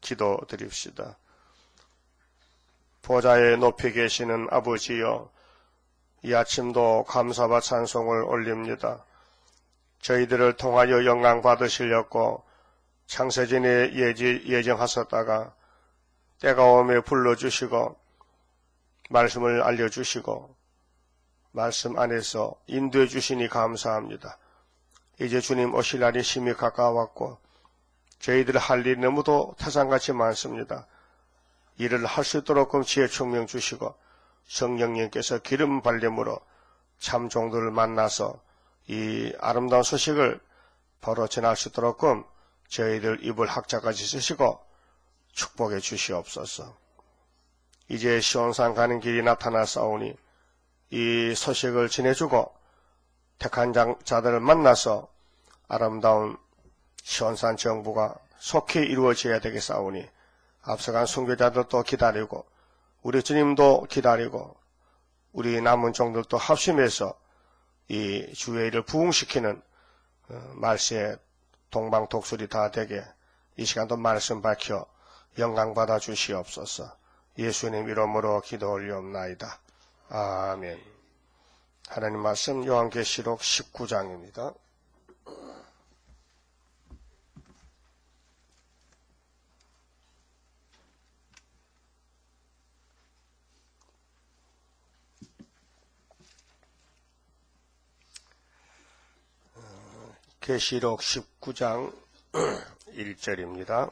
기도드립시다. 보좌에 높이 계시는 아버지여, 이 아침도 감사와 찬송을 올립니다. 저희들을 통하여 영광 받으시려고 창세전에 예정하셨다가 때가 오매 불러주시고 말씀을 알려주시고 말씀 안에서 인도해 주시니 감사합니다. 이제 주님 오실 날이 심히 가까웠고 저희들 할 일이 너무도 태산같이 많습니다. 일을 할 수 있도록 지혜 총명 주시고 성령님께서 기름 발림으로 참 종들을 만나서 이 아름다운 소식을 바로 전할 수 있도록 저희들 입을 학자까지 쓰시고 축복해 주시옵소서. 이제 시온산 가는 길이 나타나사오니 이 소식을 전해주고 택한 자들을 만나서 아름다운 시온산 정부가 속히 이루어져야 되겠사오니 앞서간 순교자들도 기다리고 우리 주님도 기다리고 우리 남은 종들도 합심해서 이 주의 일을 부흥시키는 말세의 동방독수리 다 되게 이 시간도 말씀 밝혀 영광 받아 주시옵소서. 예수님 이름으로 기도 올리옵나이다. 아멘. 하나님 말씀 요한계시록 19장입니다. 계시록 19장 1절입니다.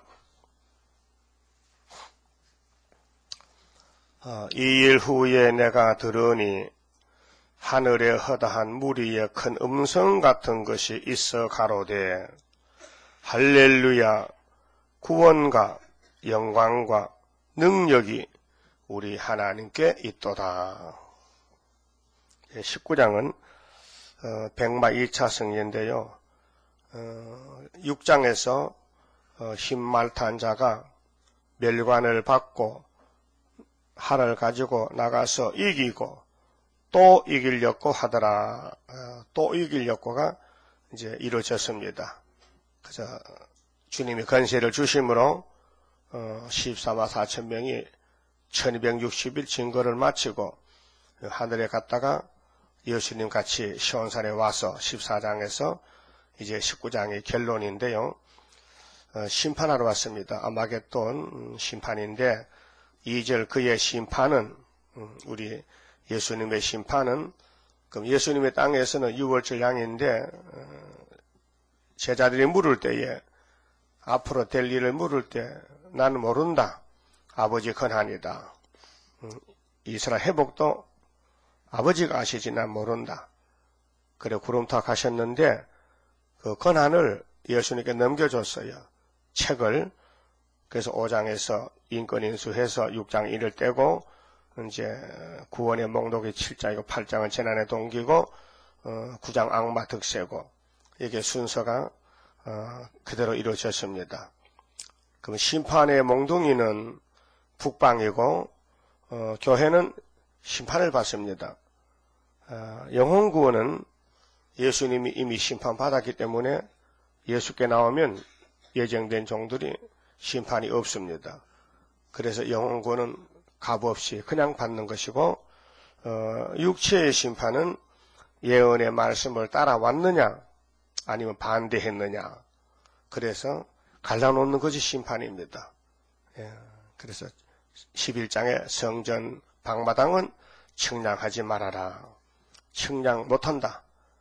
이 일 후에 내가 들으니 하늘에 허다한 무리의 큰 음성 같은 것이 있어 가로되 할렐루야, 구원과 영광과 능력이 우리 하나님께 있도다. 19장은 백마 2차 승리인데요. 6장에서 흰말 탄 자가 멸관을 받고 활을 가지고 나가서 이기고 또 이기려고 하더라. 또 이기려고가 이제 이루어졌습니다. 그래서 주님이 권세를 주심으로 14만 4천 명이 1260일 증거를 마치고 하늘에 갔다가 예수님 같이 시온산에 와서 14장에서 이제 19장의 결론인데요. 심판하러 왔습니다. 아마겟돈 심판인데 2절 그의 심판은 우리 예수님의 심판은 그럼 예수님의 땅에서는 6월절 양인데 제자들이 물을 때에 앞으로 될 일을 물을 때 나는 모른다. 아버지 권한이다. 이스라엘 회복도 아버지가 아시지 난 모른다. 그래 구름타 가셨는데 그 권한을 예수님께 넘겨줬어요. 책을. 그래서 5장에서 인권인수해서 6장 1을 떼고 이제 구원의 목록이 7장이고 8장은 재난의 동기고 9장 악마 득세고 이게 순서가 그대로 이루어졌습니다. 그럼 심판의 몽둥이는 북방이고 교회는 심판을 받습니다. 영혼구원은 예수님이 이미 심판받았기 때문에 예수께 나오면 예정된 종들이 심판이 없습니다. 그래서 영혼구원은 값없이 그냥 받는 것이고 육체의 심판은 예언의 말씀을 따라왔느냐 아니면 반대했느냐 그래서 갈라놓는 것이 심판입니다. 그래서 11장의 성전 방마당은 측량하지 말아라. 측량 못한다.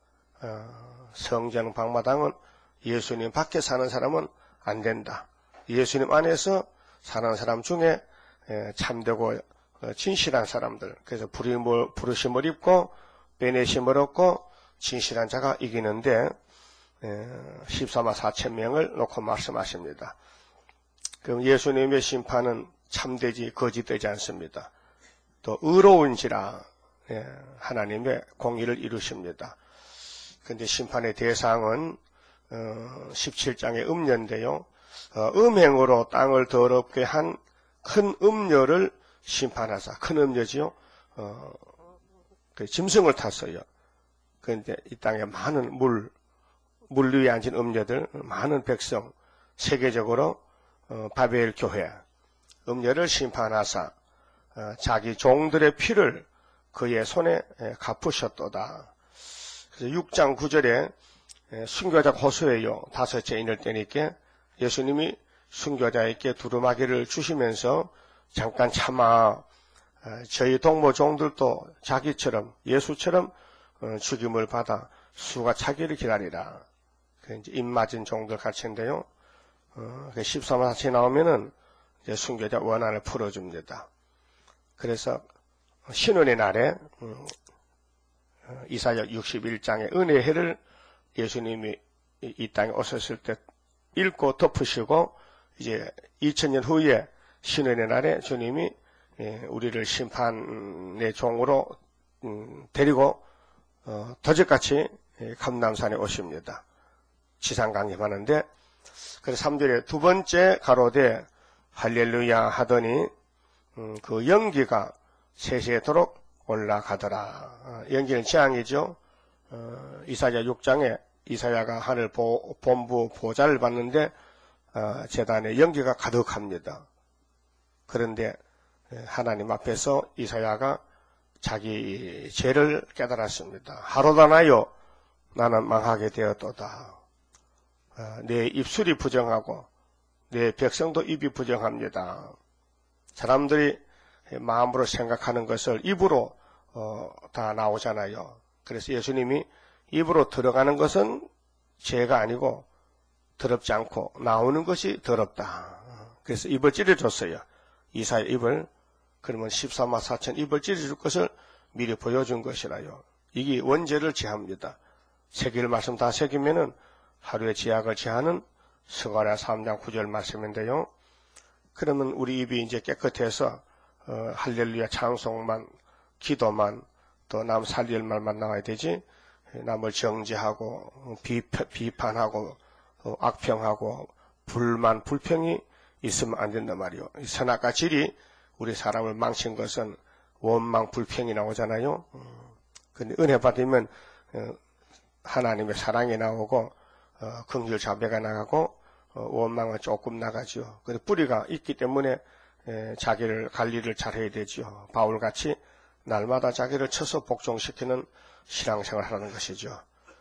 성전 방마당은 예수님 밖에 사는 사람은 안 된다. 예수님 안에서 사는 사람 중에 참되고 진실한 사람들, 그래서 부르심을 입고 빼내심을 얻고 진실한 자가 이기는데 14만 4천 명을 놓고 말씀하십니다. 그럼 예수님의 심판은 참되지 거짓되지 않습니다. 또 의로운지라 하나님의 공의를 이루십니다. 그런데 심판의 대상은 17장의 음녀인데요. 음행으로 땅을 더럽게 한 큰 음녀를 심판하사. 큰 음녀지요. 그 짐승을 탔어요. 그런데 이 땅에 많은 물 위에 앉은 음녀들, 많은 백성, 세계적으로 바벨 교회 음녀를 심판하사 자기 종들의 피를 그의 손에 갚으셨도다. 그래서 6장 9절에 순교자 호수에요 다섯째 인을 때니까 예수님이 순교자에게 두루마기를 주시면서 잠깐 참아 저희 동무 종들도 자기처럼 예수처럼 죽임을 받아 수가 차기를 기다리라. 이제 입맞은 종들 같은데요. 13화 같이 나오면은 이제 순교자 원한을 풀어줍니다. 그래서 신원의 날에 이사야 61장의 은혜의 해를 예수님이 이 땅에 오셨을 때 읽고 덮으시고 이제 2000년 후에 신원의 날에 주님이 우리를 심판의 종으로 데리고 더적같이 감람산에 오십니다. 지상 강림하는데 그래서 3절에 두 번째 가로되 할렐루야 하더니 그 연기가 세세토록 올라가더라. 연기는 재앙이죠. 이사야 6장에 이사야가 하늘 본부 보좌를 봤는데 제단에 연기가 가득합니다. 그런데 하나님 앞에서 이사야가 자기 죄를 깨달았습니다. 하로다나요 나는 망하게 되었도다. 내 입술이 부정하고 내 백성도 입이 부정합니다. 사람들이 마음으로 생각하는 것을 입으로 다 나오잖아요. 그래서 예수님이 입으로 들어가는 것은 죄가 아니고 더럽지 않고 나오는 것이 더럽다. 그래서 입을 찌르줬어요. 이사야 입을. 그러면 13만 4천 입을 찌르줄 것을 미리 보여준 것이라요. 이게 원죄를 제합니다. 새길 말씀 다 새기면은 하루의 제약을 제하는 스가랴 3장 9절 말씀인데요. 그러면 우리 입이 이제 깨끗해서 할렐루야 찬송만 기도만 또 남 살릴 말만 나와야 되지 남을 정죄하고 비판하고 악평하고 불만 불평이 있으면 안 된단 말이요. 선악과 질이 우리 사람을 망친 것은 원망 불평이 나오잖아요. 근데 은혜 받으면 하나님의 사랑이 나오고 긍휼 자비가 나가고 원망은 조금 나가죠. 근데 뿌리가 있기 때문에 자기를 관리를 잘해야 되죠. 바울같이 날마다 자기를 쳐서 복종시키는 신앙생활을 하는 것이죠.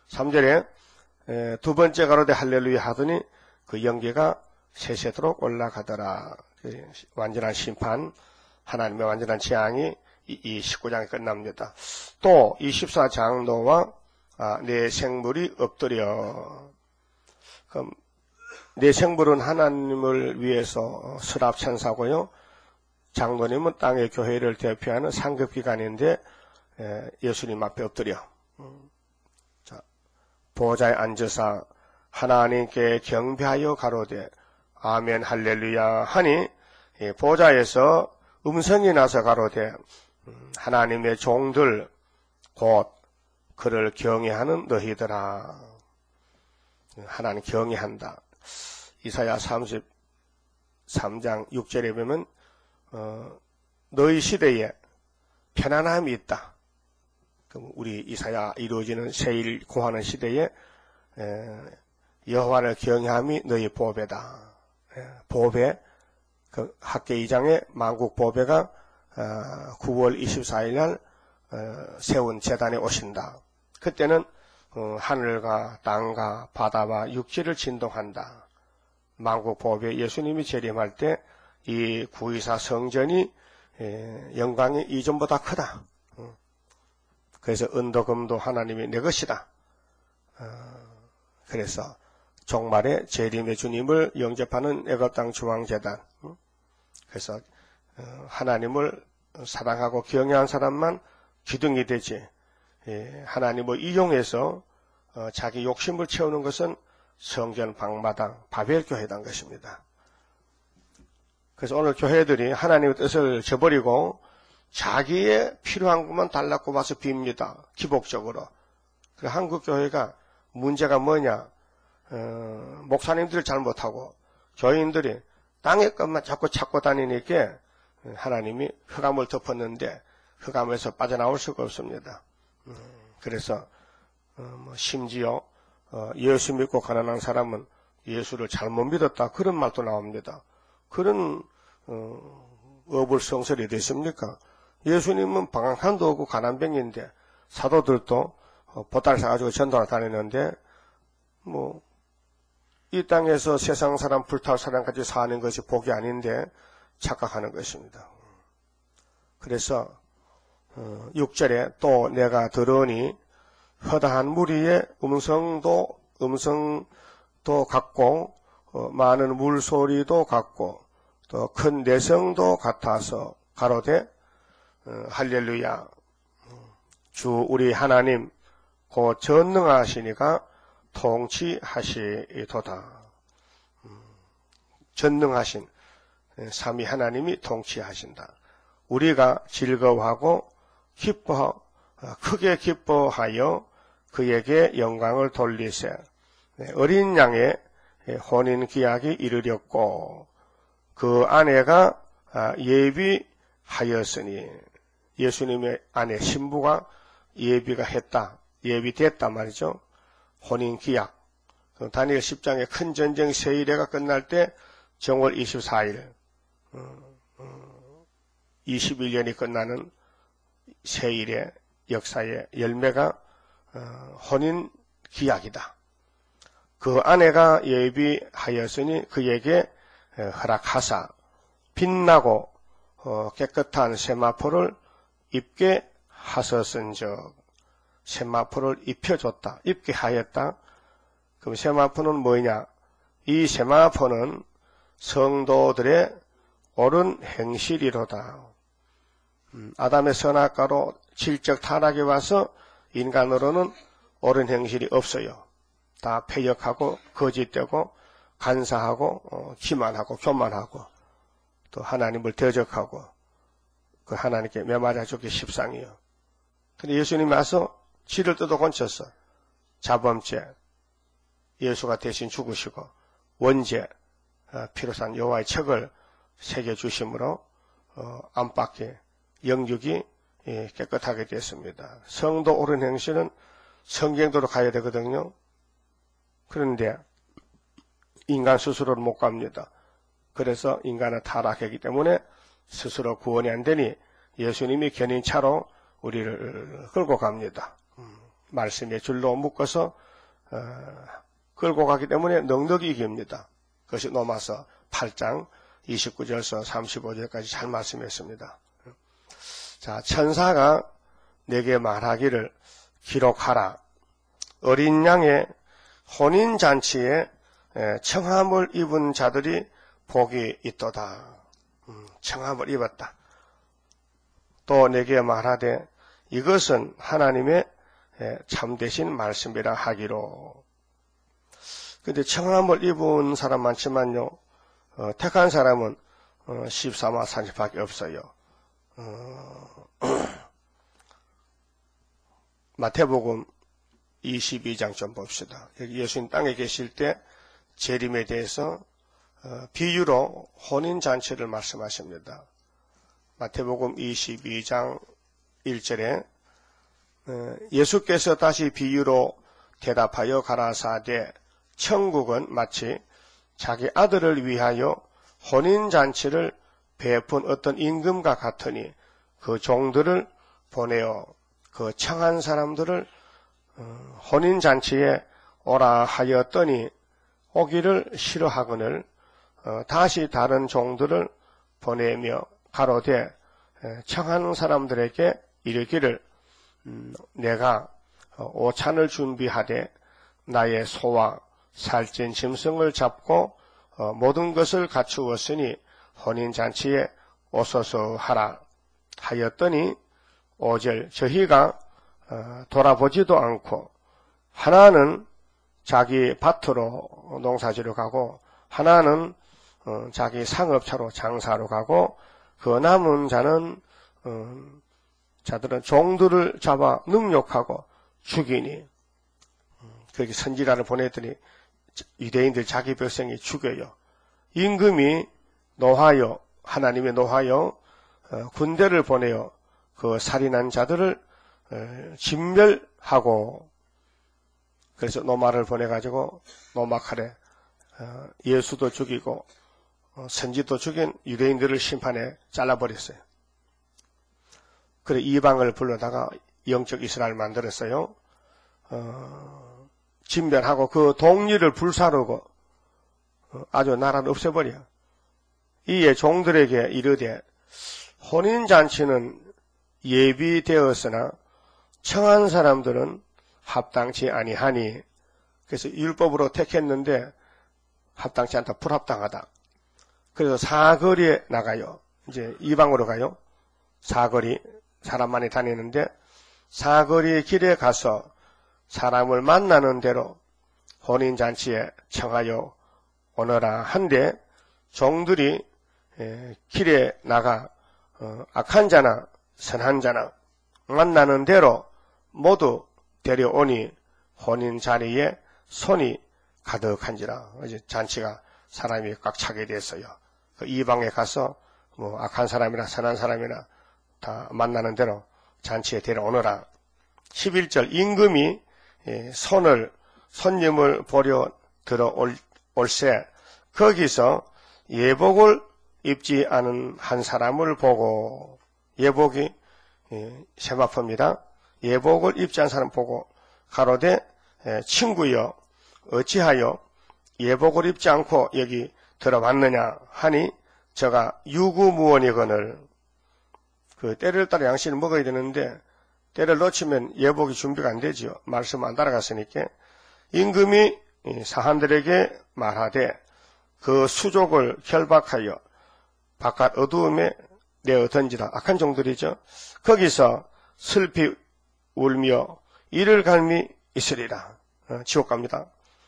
3절에 두 번째 가로되 할렐루야 하더니 그 연기가 세세토록 올라가더라. 완전한 심판, 하나님의 완전한 재앙이 이 19장에 끝납니다. 또 24장 노와 내 생물이 엎드려. 그럼 내 생물은 하나님을 위해서 수랍천사고요. 장로님은 땅의 교회를 대표하는 상급기관인데 예수님 앞에 엎드려. 자, 보좌에 앉아서 하나님께 경배하여 가로되 아멘 할렐루야 하니 보좌에서 음성이 나서 가로되 하나님의 종들 곧 그를 경외하는 너희들아. 하나님 경외한다. 이사야 33장 6절에 보면 너희 시대에 편안함이 있다. 그럼 우리 이사야 이루어지는 세일 고하는 시대에 여호와를 경외함이 너희 보배다. 보배 그 학계 2장에 만국 보배가 9월 24일 날 세운 제단에 오신다. 그때는 하늘과 땅과 바다와 육지를 진동한다. 만국 보배 예수님이 재림할 때 이 구이사 성전이 영광이 이전보다 크다. 그래서 은도금도 하나님이 내 것이다. 그래서 종말에 재림의 주님을 영접하는 애굽 땅 중앙제단. 그래서 하나님을 사랑하고 경외한 사람만 기둥이 되지. 하나님을 이용해서 자기 욕심을 채우는 것은 성전 방마당 바벨교회단 것입니다. 그래서 오늘 교회들이 하나님의 뜻을 저버리고 자기의 필요한 것만 달라고 와서 빕니다. 기복적으로. 한국 교회가 문제가 뭐냐? 목사님들이 잘못하고 교인들이 땅의 것만 자꾸 찾고 다니니까 하나님이 흑암을 덮었는데 흑암에서 빠져나올 수가 없습니다. 그래서 심지어 예수 믿고 가난한 사람은 예수를 잘못 믿었다 그런 말도 나옵니다. 그런 어불성설이 되십니까? 예수님은 방황한도 없고 가난뱅이인데 사도들도 보따리 사가지고 전도를 다니는데 이 땅에서 세상 사람 불탈 사람까지 사는 것이 복이 아닌데 착각하는 것입니다. 그래서 6절에 또 내가 들으니 허다한 무리의 음성도 같고 많은 물소리도 같고 또 큰 내성도 같아서 가로되 할렐루야 주 우리 하나님 곧 전능하시니가 통치하시도다. 전능하신 삼위 하나님이 통치하신다. 우리가 즐거워하고 크게 기뻐하여 그에게 영광을 돌리세. 어린 양의 혼인 기약이 이르렀고 그 아내가 예비하였으니 예수님의 아내 신부가 예비됐단 말이죠. 혼인 기약. 다니엘 10장의 큰 전쟁 세일회가 끝날 때 정월 24일 21년이 끝나는 세일의 역사의 열매가 혼인 기약이다. 그 아내가 예비하였으니 그에게 허락하사 빛나고 깨끗한 세마포를 입게 하셨은즉 세마포를 입혀줬다. 입게 하였다. 그럼 세마포는 뭐냐? 이 세마포는 성도들의 옳은 행실이로다. 아담의 선악과로 질적 타락이 와서 인간으로는 옳은 행실이 없어요. 다 패역하고 거짓되고 간사하고 기만하고 교만하고 또 하나님을 대적하고 그 하나님께 매맞아 죽기 십상이요. 근데 예수님이 와서 지를 뜯어 건쳤어. 자범죄 예수가 대신 죽으시고 원죄 피로 산 여호와의 책을 새겨주심으로 안팎의 영육이 깨끗하게 됐습니다. 성도 옳은 행실은 성경도로 가야 되거든요. 그런데 인간 스스로는 못 갑니다. 그래서 인간은 타락했기 때문에 스스로 구원이 안 되니 예수님이 견인차로 우리를 끌고 갑니다. 말씀의 줄로 묶어서 끌고 가기 때문에 넉넉히 이깁니다. 그것이 로마서 8장 29절에서 35절까지 잘 말씀했습니다. 자, 천사가 내게 말하기를 기록하라. 어린 양의 혼인잔치에 청함을 입은 자들이 복이 있도다. 청함을 입었다. 또 내게 말하되 이것은 하나님의 참되신 말씀이라 하기로. 근데 청함을 입은 사람 많지만요, 택한 사람은 14마 30밖에 없어요. 마태복음 22장 좀 봅시다. 여기 예수님 땅에 계실 때 재림에 대해서 비유로 혼인잔치를 말씀하십니다. 마태복음 22장 1절에 예수께서 다시 비유로 대답하여 가라사대 천국은 마치 자기 아들을 위하여 혼인잔치를 베푼 어떤 임금과 같으니 그 종들을 보내어 그 청한 사람들을 혼인잔치에 오라 하였더니 오기를 싫어하거늘 다시 다른 종들을 보내며 가로되 청한 사람들에게 이르기를 내가 오찬을 준비하되 나의 소와 살찐 짐승을 잡고 모든 것을 갖추었으니 혼인잔치에 오소서 하라 하였더니 5절 저희가 돌아보지도 않고 하나는 자기 밭으로 농사지러 가고 하나는 자기 상업차로 장사로 가고 그 남은 자들은 종들을 잡아 능욕하고 죽이니 거기 선지자를 보냈더니 유대인들 자기 백성이 죽여요. 임금이 노하여 하나님의 노하여 군대를 보내어 그 살인한 자들을 진멸하고 그래서 노마를 보내가지고 노마칼에 예수도 죽이고 선지도 죽인 유대인들을 심판해 잘라버렸어요. 그래 이방을 불러다가 영적 이스라엘 만들었어요. 진멸하고 그 동리를 불사르고 아주 나라를 없애버려. 이에 종들에게 이르되 혼인잔치는 예비되었으나 청한 사람들은 합당치 아니하니, 그래서 율법으로 택했는데 합당치 않다, 불합당하다. 그래서 사거리에 나가요. 이제 이방으로 가요. 사거리, 사람 많이 다니는데 사거리 길에 가서 사람을 만나는 대로 혼인잔치에 청하여 오너라 한데, 종들이 길에 나가 악한 자나 선한 자나 만나는 대로 모두 데려오니 혼인 자리에 손이 가득한지라. 이제 잔치가 사람이 꽉 차게 됐어요. 그 이방에 가서 뭐 악한 사람이나 선한 사람이나 다 만나는 대로 잔치에 데려오너라. 11절 임금이 손님을 보려 들어올세 거기서 예복을 입지 않은 한 사람을 보고, 예복이 세마포입니다. 예복을 입지 않은 사람 보고 가로되 친구여 어찌하여 예복을 입지 않고 여기 들어왔느냐 하니 저가 유구무원이거늘. 그 때를 따라 양식을 먹어야 되는데 때를 놓치면 예복이 준비가 안 되지요. 말씀 안 따라갔으니까. 임금이 사한들에게 말하되 그 수족을 결박하여 바깥 어두움에 내어 던지라. 악한 종들이죠. 거기서 슬피 울며 이를 갈미 있으리라. 지옥 갑니다.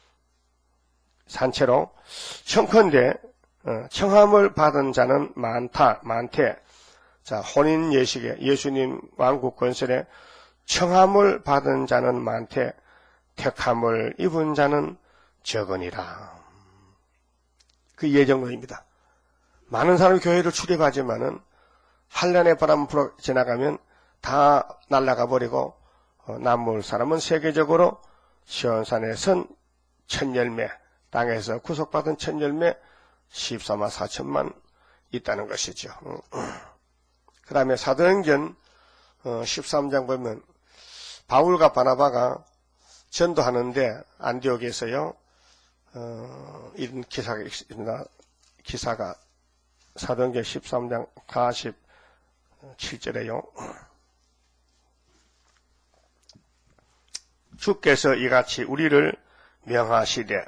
산채로 청컨대 청함을 받은 자는 많대. 자, 혼인 예식에 예수님 왕국 건설에 청함을 받은 자는 많대. 택함을 입은 자는 적으니라. 그 예정론입니다. 많은 사람이 교회를 출입하지만은 한란의 바람 불어 지나가면 다 날아가 버리고 남을 사람은 세계적으로 시온산에 선 천열매, 땅에서 구속받은 천열매 14만 4천만 있다는 것이죠. 그 다음에 사도행전 13장 보면 바울과 바나바가 전도하는데 안디옥에서요, 이런 기사가 있습니다. 기사가 사도행전 13장 47절에요. 주께서 이같이 우리를 명하시되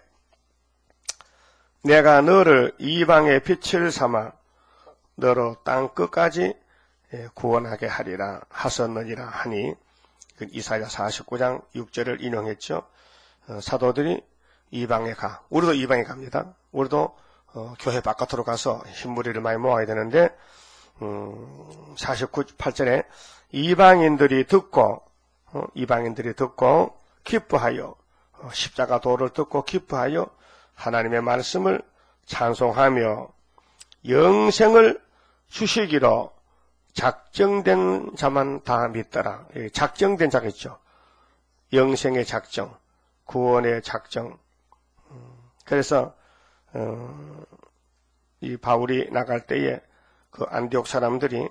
내가 너를 이방의 빛을 삼아 너로 땅 끝까지 구원하게 하리라 하셨느니라 하니, 이사야 49장 6절을 인용했죠. 사도들이 이방에 가. 우리도 이방에 갑니다. 우리도 교회 바깥으로 가서 흰무리를 많이 모아야 되는데 48절에 이방인들이 듣고 기뻐하여 십자가 도를 듣고 기뻐하여 하나님의 말씀을 찬송하며 영생을 주시기로 작정된 자만 다 믿더라. 작정된 자가 있죠. 영생의 작정, 구원의 작정. 그래서 이 바울이 나갈 때에 그 안디옥 사람들이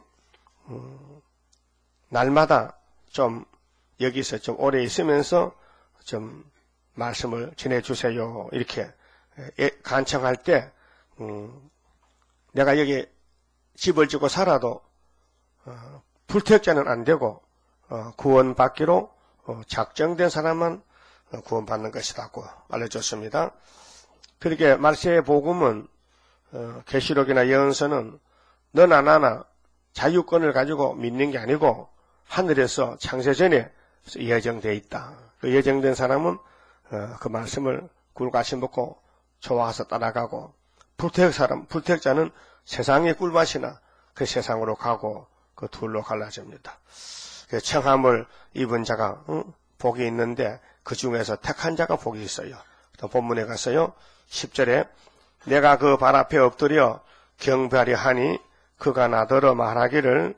날마다 좀 여기서 좀 오래 있으면서 좀 말씀을 전해주세요. 이렇게 간청할 때 내가 여기 집을 짓고 살아도 불택자는 안 되고 구원받기로 작정된 사람만 구원받는 것이라고 알려줬습니다. 그렇게 말세의 복음은 계시록이나 예언서는 너나 나나 자유권을 가지고 믿는 게 아니고 하늘에서 창세전에 예정되어 있다. 그 예정된 사람은 그 말씀을 꿀같이 먹고 좋아서 따라가고, 불택자는 세상의 꿀맛이나 그 세상으로 가고 그 둘로 갈라집니다. 청함을 입은 자가 복이 있는데 그 중에서 택한 자가 복이 있어요. 또 본문에 가서요 10절에 내가 그 발 앞에 엎드려 경배하려 하니 그가 나더러 말하기를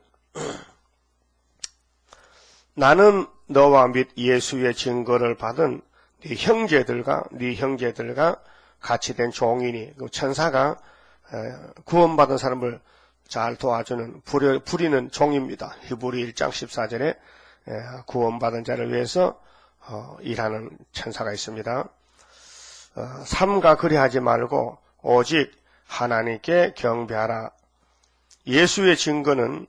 나는 너와 및 예수의 증거를 받은 네 형제들과 같이 된 종이니, 그 천사가 구원받은 사람을 잘 도와주는 부리는 종입니다. 히브리 1장 14절에 구원받은 자를 위해서 일하는 천사가 있습니다. 삼가 그리하지 말고 오직 하나님께 경배하라. 예수의 증거는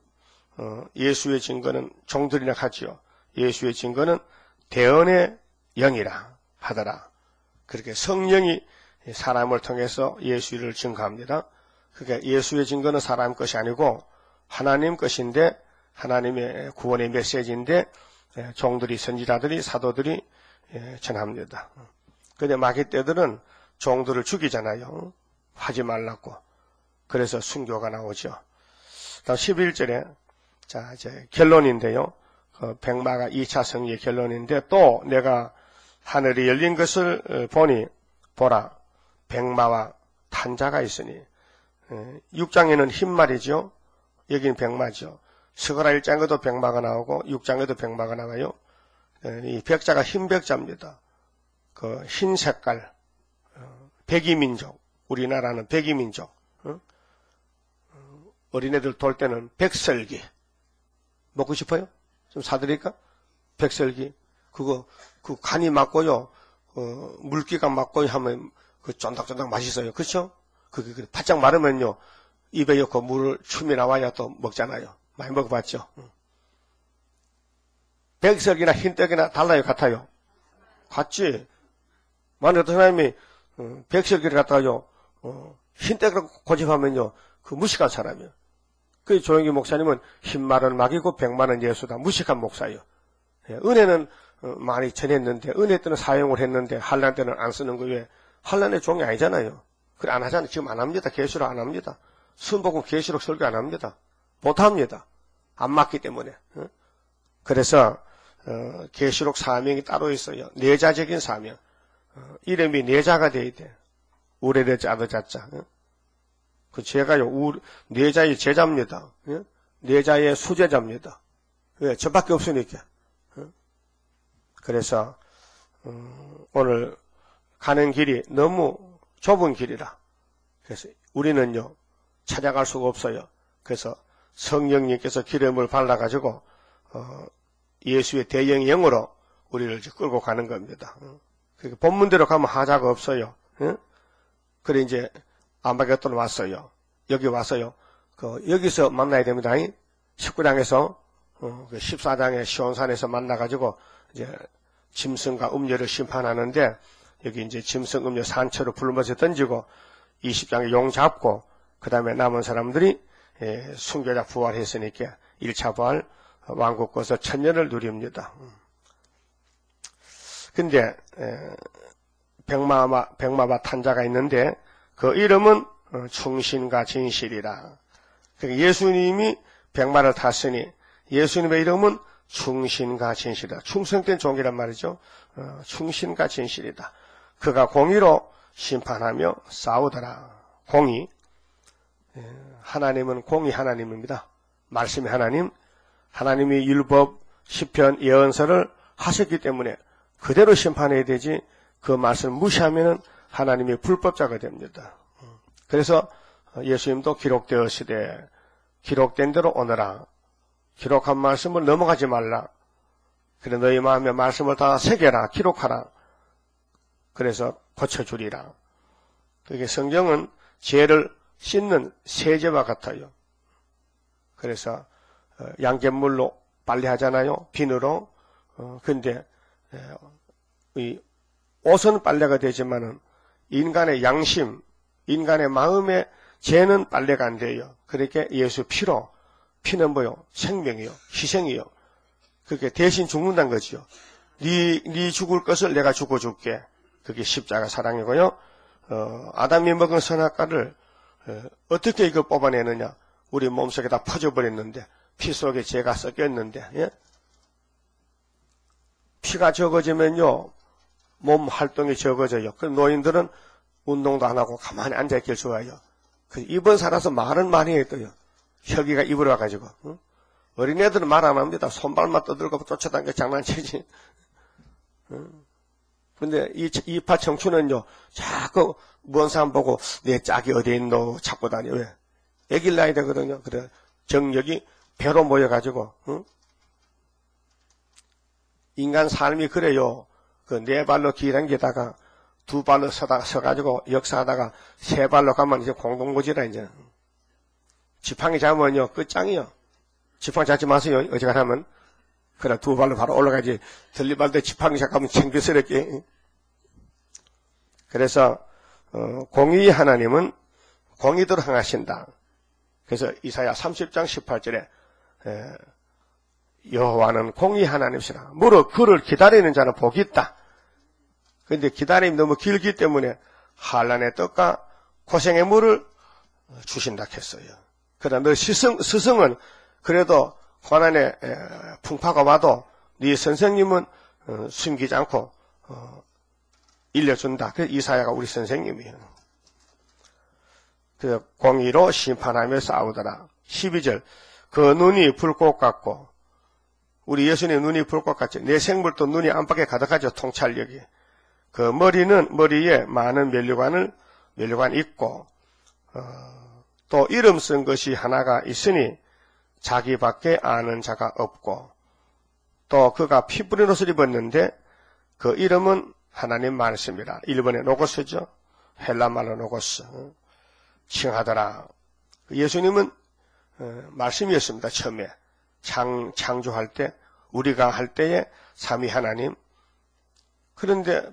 종들이라 하지요. 예수의 증거는 대언의 영이라 하더라. 그렇게 성령이 사람을 통해서 예수를 증거합니다. 그러니까 예수의 증거는 사람 것이 아니고 하나님 것인데, 하나님의 구원의 메시지인데 종들이, 선지자들이, 사도들이 전합니다. 그런데 마귀 떼들은 종들을 죽이잖아요. 하지 말라고. 그래서 순교가 나오죠. 다음 11절에 자 이제 결론인데요. 백마가 2차 승리의 결론인데, 또 내가 하늘이 열린 것을 보니 보라 백마와 탄자가 있으니, 6장에는 흰말이죠. 여기는 백마죠. 스가랴 1장에도 백마가 나오고 6장에도 백마가 나와요. 이 백자가 흰 백자입니다. 그 흰 색깔, 백이민족, 우리나라는 백이민족. 어린애들 돌 때는 백설기 먹고 싶어요? 좀 사드릴까? 백설기. 그 간이 맞고요. 물기가 맞고요 하면 그 쫀득쫀득 맛있어요. 그렇죠? 그게 바짝 마르면요. 입에 넣고 물을 춤이 나와야 또 먹잖아요. 많이 먹어봤죠? 백설기나 흰떡이나 달라요? 같아요? 같지? 만약 어떤 사람이 백설기를 갖다가요 흰떡을 고집하면요 그 무식한 사람이에요. 그 조영기 목사님은 흰말은 막이고 백말은 예수다. 무식한 목사예요. 은혜는 많이 전했는데, 은혜 때는 사용을 했는데 한란 때는 안 쓰는 거예요. 한란의 종이 아니잖아요. 그래 안 하잖아요. 지금 안 합니다. 계시록 안 합니다. 순복음 계시록 설교 안 합니다. 못 합니다. 안 맞기 때문에. 그래서 계시록 사명이 따로 있어요. 내자적인 사명. 이름이 내자가 돼야 돼. 우레레자 아드자자. 그 제가요 내자의 제자입니다. 내자의 수제자입니다. 왜? 저밖에 없으니까. 그래서 오늘 가는 길이 너무 좁은 길이라. 그래서 우리는요 찾아갈 수가 없어요. 그래서 성령님께서 기름을 발라가지고 예수의 대형 영으로 우리를 끌고 가는 겁니다. 그러니까 본문대로 가면 하자가 없어요. 그래 이제 아마겟돈 왔어요. 여기 왔어요. 여기서 만나야 됩니다. 19장에서 14장의 시온산에서 만나가지고 이제 짐승과 음녀를 심판하는데, 여기 이제 짐승 음녀 산채로 불못에 던지고 20장에 용 잡고 그 다음에 남은 사람들이 순교자 부활했으니까 1차 부활 왕국 거서 1000년을 누립니다. 근데 백마와 탄자가 있는데 그 이름은 충신과 진실이라. 그러니까 예수님이 백마를 탔으니 예수님의 이름은 충신과 진실이다. 충성된 종이란 말이죠. 충신과 진실이다. 그가 공의로 심판하며 싸우더라. 공의. 하나님은 공의 하나님입니다. 말씀의 하나님. 하나님이 율법, 시편, 예언서를 하셨기 때문에 그대로 심판해야 되지, 그 말씀을 무시하면 하나님이 불법자가 됩니다. 그래서 예수님도 기록되었으되 기록된 대로 오너라. 기록한 말씀을 넘어가지 말라. 그래 너희 마음에 말씀을 다 새겨라. 기록하라. 그래서 고쳐주리라. 그게 성경은 죄를 씻는 세제와 같아요. 그래서 양잿물로 빨래하잖아요. 비누로. 근데 이 옷은 빨래가 되지만은 인간의 양심, 인간의 마음의 죄는 빨래가 안 돼요. 그렇게 예수 피로, 피는 뭐요? 생명이요, 희생이요. 그렇게 대신 죽는다는 거죠. 네 죽을 것을 내가 죽어줄게. 그게 십자가 사랑이고요. 아담이 먹은 선악과를 어떻게 이거 뽑아내느냐? 우리 몸속에 다 퍼져버렸는데, 피 속에 죄가 섞였는데, 예? 피가 적어지면요 몸 활동이 적어져요. 그 노인들은 운동도 안 하고 가만히 앉아있길 좋아해요. 입은 살아서 말은 많이 했어요. 혈기가 입으로 와가지고. 응? 어린애들은 말 안 합니다. 손발만 떠들고 쫓아다니까 장난치지. 응? 근데 이파 청춘은요, 자꾸 먼 사람 보고 내 짝이 어디에 있노 찾고 다녀. 왜? 애길 나야 되거든요. 그래. 정력이 배로 모여가지고, 응? 인간 삶이 그래요. 그 네 발로 기량기다가 두 발로 서가지고 역사하다가 세 발로 가면 이제 공동고지라 이제. 지팡이 잡으면요, 끝장이요. 지팡이 잡지 마세요. 어지간하면. 그래, 두 발로 바로 올라가지. 들리발도 지팡이 잡으면 창피스럽게. 그래서, 공의 하나님은 공의대로 행하신다. 그래서 이사야 30장 18절에, 여호와는 공의 하나님이시라. 무릇 그를 기다리는 자는 복이 있다. 그런데 기다림이 너무 길기 때문에 한란의 떡과 고생의 물을 주신다 했어요. 그러나 너 스승은 그래도 고난의 풍파가 와도 네 선생님은 숨기지 않고 일려준다. 그 이사야가 우리 선생님이에요. 그 공의로 심판하며 싸우더라. 12절 그 눈이 불꽃 같고 우리 예수님 눈이 불꽃 같죠. 내 생물도 눈이 안팎에 가득하죠. 통찰력이. 그 머리에 많은 면류관이 있고 또 이름 쓴 것이 하나가 있으니 자기밖에 아는 자가 없고 또 그가 피 뿌린 옷을 입었는데 그 이름은 하나님 말씀이라. 일본의 로고스죠. 헬라말로 로고스. 칭하더라. 예수님은 말씀이었습니다. 처음에 창조할 때 우리가 할 때에 삼위 하나님. 그런데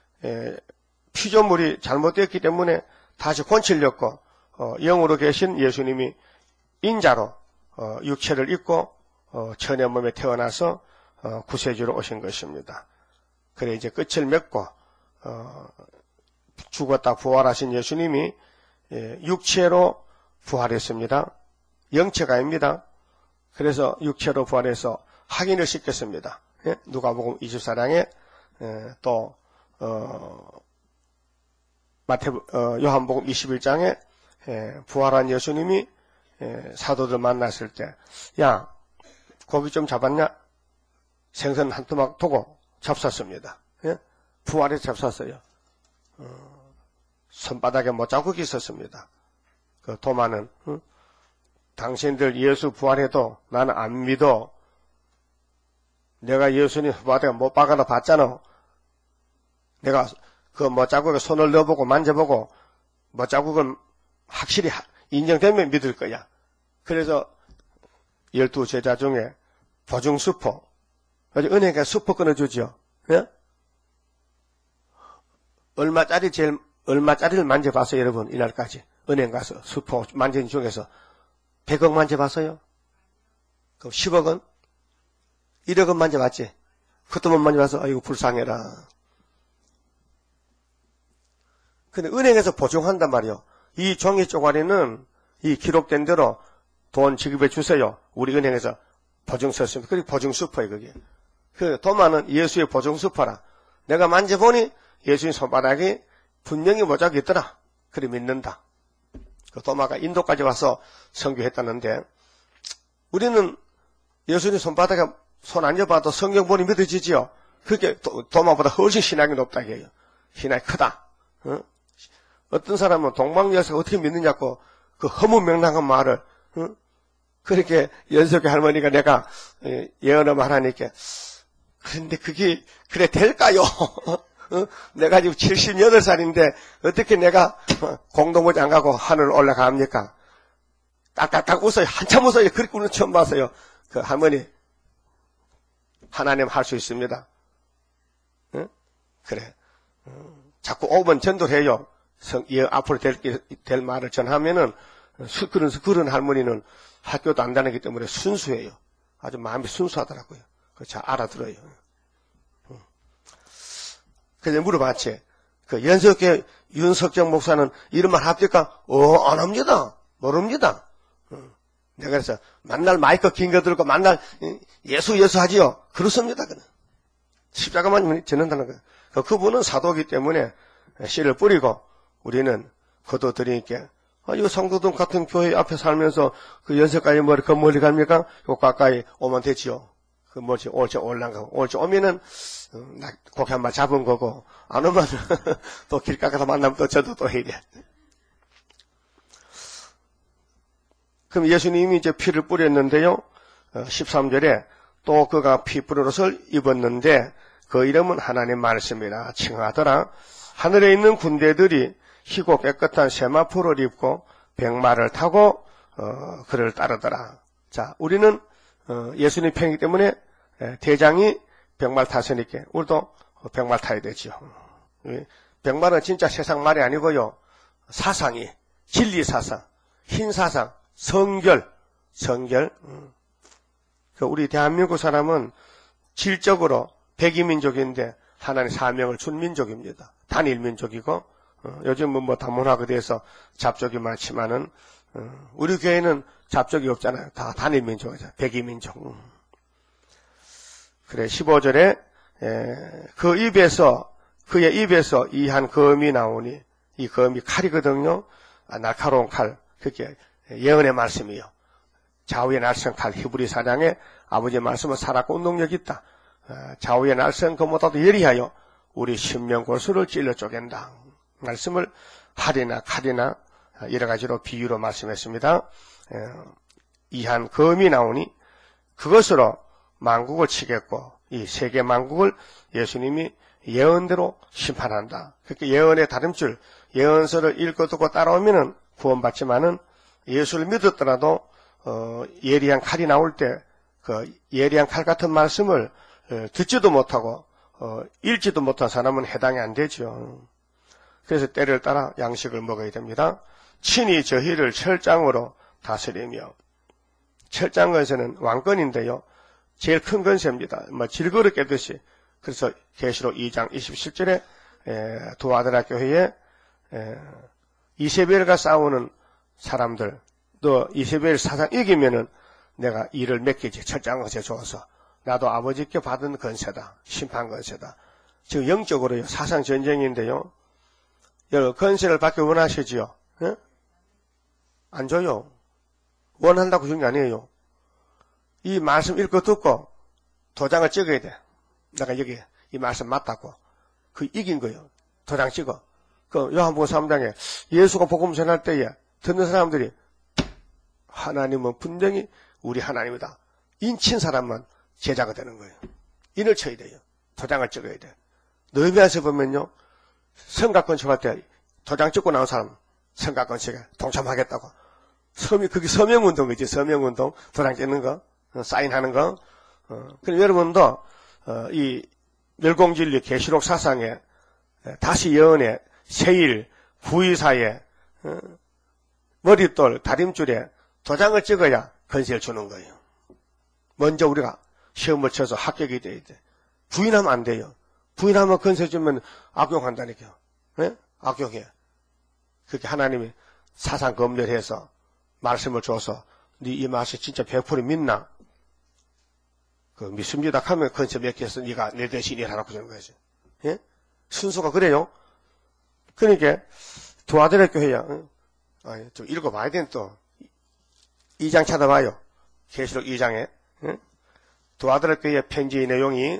피조물이 잘못되었기 때문에 다시 권칠렸고 영으로 계신 예수님이 인자로 육체를 입고 천의 몸에 태어나서 구세주로 오신 것입니다. 그래 이제 끝을 맺고 죽었다 부활하신 예수님이 육체로 부활했습니다. 영체가 아닙니다. 그래서 육체로 부활해서 확인을 시켰습니다. 누가복음 24장에 또 요한복음 21장에 부활한 예수님이 사도들 만났을 때, 야, 고기 좀 잡았냐? 생선 한 토막 두고 잡쌌습니다. 부활해서 잡쌌어요. 손바닥에 못자국이 있었습니다. 그 도마는, 당신들 예수 부활해도 나는 안 믿어. 내가 예수님 손바닥에 못 박아서 봤잖아. 내가 그 못자국에 손을 넣어보고 만져보고 못자국은 확실히 인정되면 믿을 거야. 그래서 12제자 중에 보증수포, 은행에 수포 끊어주죠. 예? 얼마짜리를 만져봤어요, 여러분, 이날까지. 은행 가서 수포 만진 중에서 100억 만져봤어요? 그럼 10억은? 1억은 만져봤지? 그것도 못 만져봐서, 아이고, 불쌍해라. 근데 은행에서 보증한단 말이요. 이 종이 쪼가리는 이 기록된 대로 돈 지급해 주세요. 우리 은행에서 보증 썼습니다. 그게 보증수퍼예요, 그게. 그 도마는 예수의 보증수퍼라. 내가 만져보니 예수의 손바닥이 분명히 모자가 있더라. 그래 믿는다. 그 도마가 인도까지 와서 선교했다는데 우리는 예수님 손바닥에 손 안 잡아도 성경 보니 믿어지지요. 그게 도마보다 훨씬 신앙이 높다 이게요. 신앙이 크다. 어떤 사람은 동방여사가 어떻게 믿느냐고 그 허무맹랑한 말을 그렇게 연석의 할머니가 내가 예언을 말하니까 그런데 그게 그래 될까요? 내가 지금 78살인데 어떻게 내가 공동고지 안 가고 하늘 올라갑니까? 딱딱딱 웃어요. 한참 웃어요. 그렇게 웃는 처음 봤어요. 그 할머니 하나님 할 수 있습니다. 그래. 자꾸 5번 전도를 해요. 앞으로 될 말을 전하면은 그런 할머니는 학교도 안 다니기 때문에 순수해요. 아주 마음이 순수하더라고요. 잘 알아들어요. 그래서 물어봤지. 그 연석회 윤석정 목사는 이런 말 합니까? 안 합니다. 모릅니다. 내가 그래서 만날 마이크 긴 거 들고 만날 예수 하지요. 그렇습니다. 그는 십자가만 전한다는 거예요. 그분은 사도이기 때문에 씨를 뿌리고 우리는 거둬들이니까 이 성도동 같은 교회 앞에 살면서 그 연석까지 그 멀리 갑니까? 요 가까이 오면 되지요. 올지 올란 거고, 올지 오면은, 고기 한 마리 잡은 거고, 안 오면 또 길가에서 만나면 또 저도 또 해야 돼. 그럼 예수님이 이제 피를 뿌렸는데요, 13절에 또 그가 피 뿌린 옷을 입었는데, 그 이름은 하나님 말씀이라 칭하더라. 하늘에 있는 군대들이 희고 깨끗한 세마포를 입고 백마를 타고 그를 따르더라. 자, 우리는 예수님 편이기 때문에 대장이 백말 탔으니까 우리도 백말 타야 되죠. 백말은 진짜 세상 말이 아니고요. 사상이 진리 사상, 흰 사상, 성결. 우리 대한민국 사람은 질적으로 백이민족인데 하나님 사명을 준 민족입니다. 단일민족이고 요즘은 뭐 다문화가 돼서 잡족이 많지만은 우리 교회는 잡족이 없잖아요. 다 단일민족이죠. 백이민족. 그래 15절에 그의 입에서 이 한 검이 나오니 이 검이 칼이거든요. 날카로운 칼. 그게 예언의 말씀이요. 좌우의 날선 칼. 히브리 사장의 아버지의 말씀은 살았고 운동력이 있다. 좌우의 날선 검보다도 예리하여 우리 심령골수를 찔러 쪼갠다. 말씀을 활이나 칼이나 여러 가지로 비유로 말씀했습니다. 이 한 검이 나오니 그것으로 만국을 치겠고 이 세계 만국을 예수님이 예언대로 심판한다. 그렇게 예언의 다름줄, 예언서를 읽고 듣고 따라오면은 구원받지만은 예수를 믿었더라도 예리한 칼이 나올 때 그 예리한 칼 같은 말씀을 듣지도 못하고 읽지도 못한 사람은 해당이 안 되죠. 그래서 때를 따라 양식을 먹어야 됩니다. 친히 저희를 철장으로 다스리며, 철장 건세는 왕권인데요. 제일 큰 건세입니다. 질거릇 깨듯이. 그래서 계시록 2장 27절에 두아드라 교회에 이세벨과 싸우는 사람들, 너 이세벨 사상 이기면은 내가 일을 맡기지. 철장 건세 줘서. 나도 아버지께 받은 건세다. 심판 건세다. 지금 영적으로요. 사상 전쟁인데요. 여러분 건세를 받기 원하시지요? 예? 안 줘요. 원한다고 주는 게 아니에요. 이 말씀 읽고 듣고 도장을 찍어야 돼. 내가 여기 이 말씀 맞다고. 그 이긴 거예요. 도장 찍어. 그 요한복음 3장에 예수가 복음 전할 때에 듣는 사람들이 하나님은 분명히 우리 하나님이다. 인친 사람만 제자가 되는 거예요. 인을 쳐야 돼요. 도장을 찍어야 돼. 너희에서 보면요. 성곽건축할 때 도장 찍고 나온 사람 성곽건축에 동참하겠다고. 그게 서명운동이지. 서명운동. 도장 찍는 거. 사인하는 거. 그럼 여러분도 이 멸공진리 계시록 사상에 다시 예언에 세일 구의사에 머릿돌 다림줄에 도장을 찍어야 건세를 주는 거예요. 먼저 우리가 시험을 쳐서 합격이 돼야 돼. 부인하면 안 돼요. 부인하면 건세 주면 악용한다니까요. 네? 악용해. 그렇게 하나님이 사상 검열해서 말씀을 줘서 네 이 말씀 진짜 100% 믿나? 그 믿습니다 하면 건세 몇 개 해서 네가 내 대신 일하라고 주는 거지. 예? 순서가 그래요. 그러니까 도와드릴 교회야. 좀 읽어봐야 돼 또. 2장 찾아봐요. 계시록 2장에. 예? 도와드릴 교회 편지의 내용이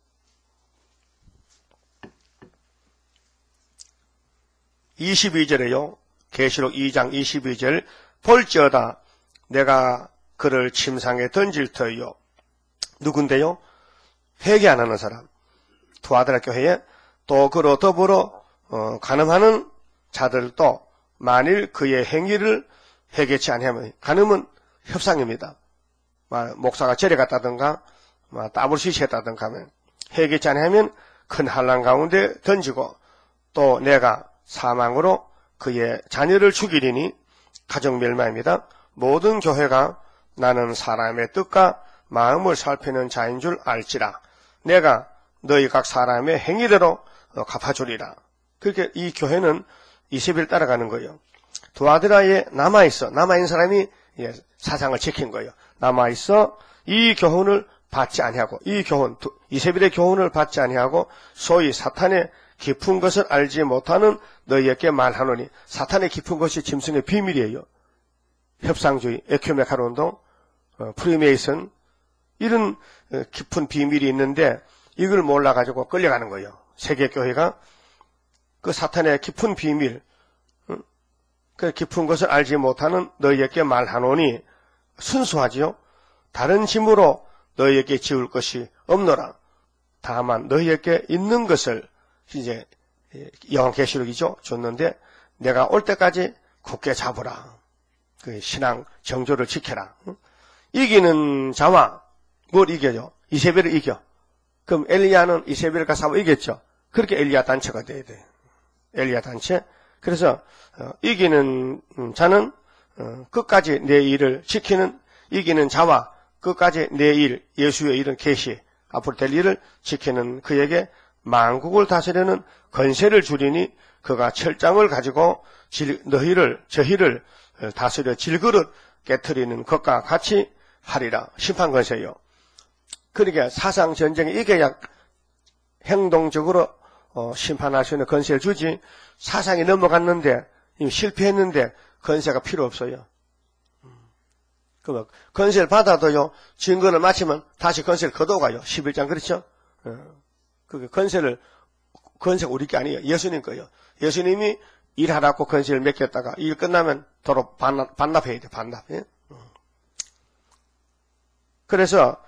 22절에요. 계시록 2장 22절. 볼지어다 내가 그를 침상에 던질 터이요. 누군데요? 회개 안 하는 사람. 도와드릴 교회에 또 그로 더불어 간음하는 자들도 만일 그의 행위를 회개치 아니하면, 간음은 협상입니다. 목사가 절에 갔다든가 따블 시시했다든가 하면 회개치 아니하면 큰 환난 가운데 던지고 또 내가 사망으로 그의 자녀를 죽이리니 가정 멸망입니다. 모든 교회가 나는 사람의 뜻과 마음을 살피는 자인 줄 알지라. 내가 너희 각 사람의 행위대로 갚아주리라. 그렇게 이 교회는 이세벨 따라가는 거예요. 두아드라에 남아있는 사람이 사상을 지킨 거예요. 남아있어 이 교훈을 받지 아니하고, 이 교훈, 이세벨의 교훈을 받지 아니하고 소위 사탄의 깊은 것을 알지 못하는 너희에게 말하노니, 사탄의 깊은 것이 짐승의 비밀이에요. 협상주의, 에큐메칼 운동, 프리메이슨, 이런 깊은 비밀이 있는데 이걸 몰라가지고 끌려가는 거예요. 세계교회가 그 사탄의 깊은 비밀, 그 깊은 것을 알지 못하는 너희에게 말하노니 순수하지요. 다른 짐으로 너희에게 지울 것이 없노라. 다만 너희에게 있는 것을 이제 요한계시록이죠. 줬는데 내가 올 때까지 굳게 잡으라. 그 신앙 정조를 지켜라. 이기는 자와 뭘 이겨요? 이세벨을 이겨. 그럼 엘리야는 이세벨과 싸워 이겼죠. 그렇게 엘리야 단체가 돼야 돼요. 엘리야 단체. 그래서 이기는 자는 끝까지 내 일을 지키는 이기는 자와 끝까지 내 일, 예수의 일은 계시, 앞으로 될 일을 지키는 그에게 만국을 다스리는 권세를 주리니 그가 철장을 가지고 저희를 다스려 질그릇 깨트리는 것과 같이 하리라. 심판 권세요. 그러니까 사상 전쟁에 이겨야 행동적으로 심판할 수 있는 권세를 주지, 사상이 넘어갔는데 이미 실패했는데 권세가 필요 없어요. 그러면 권세를 받아도요, 증거를 마치면 다시 권세를 거둬가요. 11장 그렇죠? 그 권세가 우리 게 아니에요. 예수님 거예요. 예수님이 일하라고 권세를 맡겼다가 일 끝나면 도로 반납해야 돼. 반납. 예? 그래서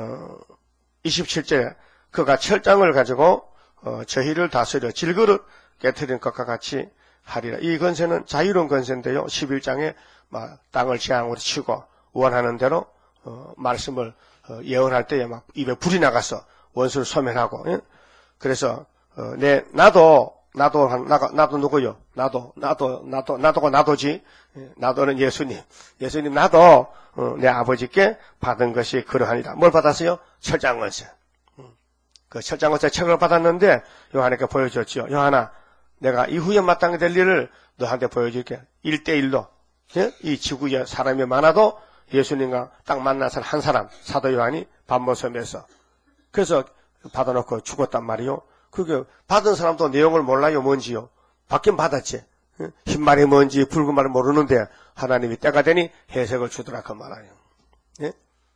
27절에 그가 철장을 가지고 저희를 다스려 질그릇 깨트리는 것과 같이 하리라. 이 권세는 자유로운 권세인데요. 11장에 땅을 재앙으로 치고 원하는 대로 말씀을 예언할 때에 막 입에 불이 나가서 원수를 소멸하고. 예? 그래서 나도 누구요? 나도가 나도지. 나도는 예수님. 예수님 나도 내 아버지께 받은 것이 그러하니라. 뭘 받았어요? 철장권세. 그 철장권세 책을 받았는데 요한에게 보여줬지요. 요한아, 내가 이후에 마땅히 될 일을 너한테 보여줄게. 1대1로. 예? 이 지구에 사람이 많아도 예수님과 딱 만나서 한 사람, 사도 요한이 반모섬에서. 그래서 받아놓고 죽었단 말이요. 그게 받은 사람도 내용을 몰라요. 뭔지요. 받긴 받았지. 흰 말이 뭔지 붉은 말이 모르는데 하나님이 때가 되니 해석을 주더라 그 말이에요. 예?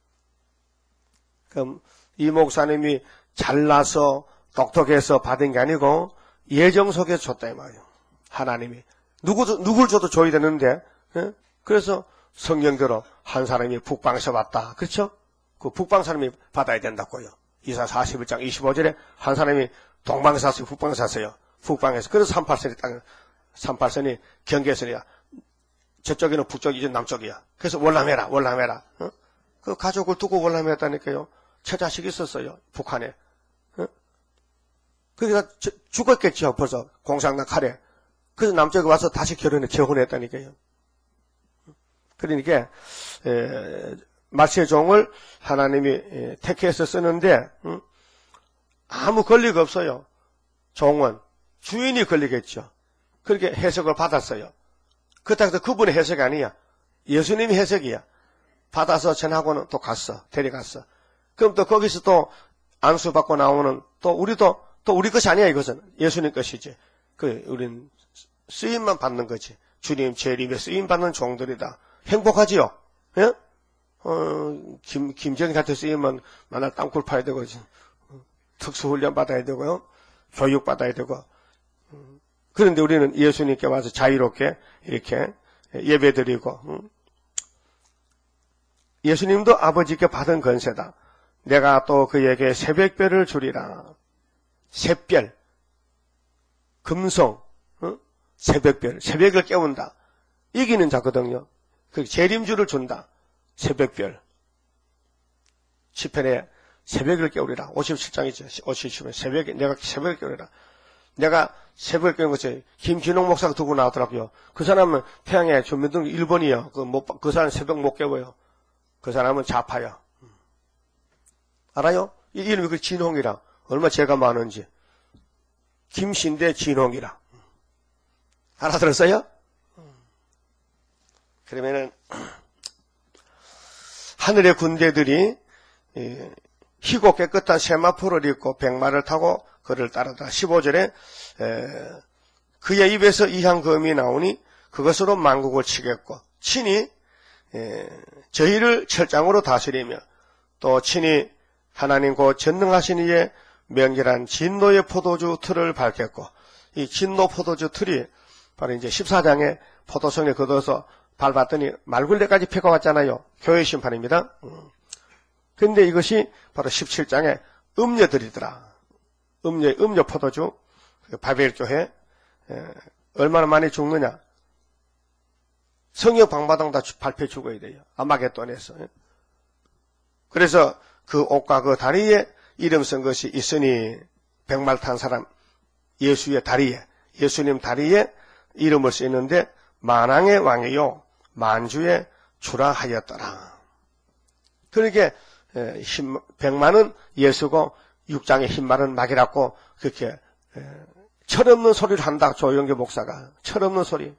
그럼 이 목사님이 잘나서 똑똑해서 받은 게 아니고 예정 속에서 줬다 이 말이에요. 하나님이 누굴 줘도 줘야 되는데. 예? 그래서 성경대로 한 사람이 북방에서 왔다. 그렇죠? 그 북방 사람이 받아야 된다고요. 이사 41장 25절에 한 사람이 동방에서 왔어요. 북방에서 왔어요. 북방에서. 그래서 38선이 경계선이야. 저쪽에는 북쪽이지 남쪽이야. 그래서 월남해라. 어? 그 가족을 두고 월남했다니까요. 처자식이 있었어요. 북한에. 어? 그러니까 죽었겠죠. 벌써 공산당 칼에. 그래서 남쪽에 와서 다시 재혼했다니까요. 그러니까 마세의 종을 하나님이 택해서 쓰는데 아무 권리가 없어요. 종은 주인이 권리겠죠. 그렇게 해석을 받았어요. 그렇다고 해서 그분의 해석이 아니야. 예수님이 해석이야. 받아서 전하고는 또 갔어. 데려갔어. 그럼 또 거기서 또 안수받고 나오는 또 우리도 또 우리 것이 아니야. 이것은 예수님 것이지. 우린 쓰임만 받는 거지. 주님 재림에 쓰임 받는 종들이다. 행복하지요? 예? 김정희한테 쓰이면 만날 땅굴 파야 되고, 특수훈련 받아야 되고요. 교육 받아야 되고. 그런데 우리는 예수님께 와서 자유롭게 이렇게 예배 드리고, 예수님도 아버지께 받은 권세다. 내가 또 그에게 새벽별을 주리라. 샛별, 금송, 새벽별, 새벽을 깨운다. 이기는 자거든요. 그 재림주를 준다. 새벽별. 시편에 새벽을 깨우리라. 57장이죠. 57장. 내가 새벽을 깨우리라. 내가 새벽을 깨운 것이 김진홍 목사가 두고 나오더라고요. 그 사람은 태양에 전면등 1번이요. 그 사람 새벽 못 깨워요. 그 사람은 좌파요. 알아요? 이 이름이 그 진홍이라. 얼마 죄가 많은지. 김신대 진홍이라. 알아들었어요? 그러면은 하늘의 군대들이 희고 깨끗한 세마포를 입고 백마를 타고 그를 따르다. 15절에 그의 입에서 이향금이 나오니 그것으로 만국을 치겠고 친히 저희를 철장으로 다스리며 또 친히 하나님 곧 전능하신 이의 명결한 진노의 포도주 틀을 밝혔고, 이 진노 포도주 틀이 바로 이제 14장에 포도송에 걷어서 밟았더니 말굴레까지 피가 왔잖아요. 교회 심판입니다. 근데 이것이 바로 17장에 음녀들이더라. 음녀 포도주, 바벨교회, 얼마나 많이 죽느냐. 성역 방마당 다 발표 죽어야 돼요. 아마겟돈에서. 그래서 그 옷과 그 다리에 이름 쓴 것이 있으니, 백말 탄 사람, 예수의 다리에, 예수님 다리에 이름을 쓰는데, 만왕의 왕이요 만주의 주라 하였더라. 그렇게 백만은 예수고 6장의 흰말은 막이라고 그렇게 철없는 소리를 한다. 조영교 목사가 철없는 소리.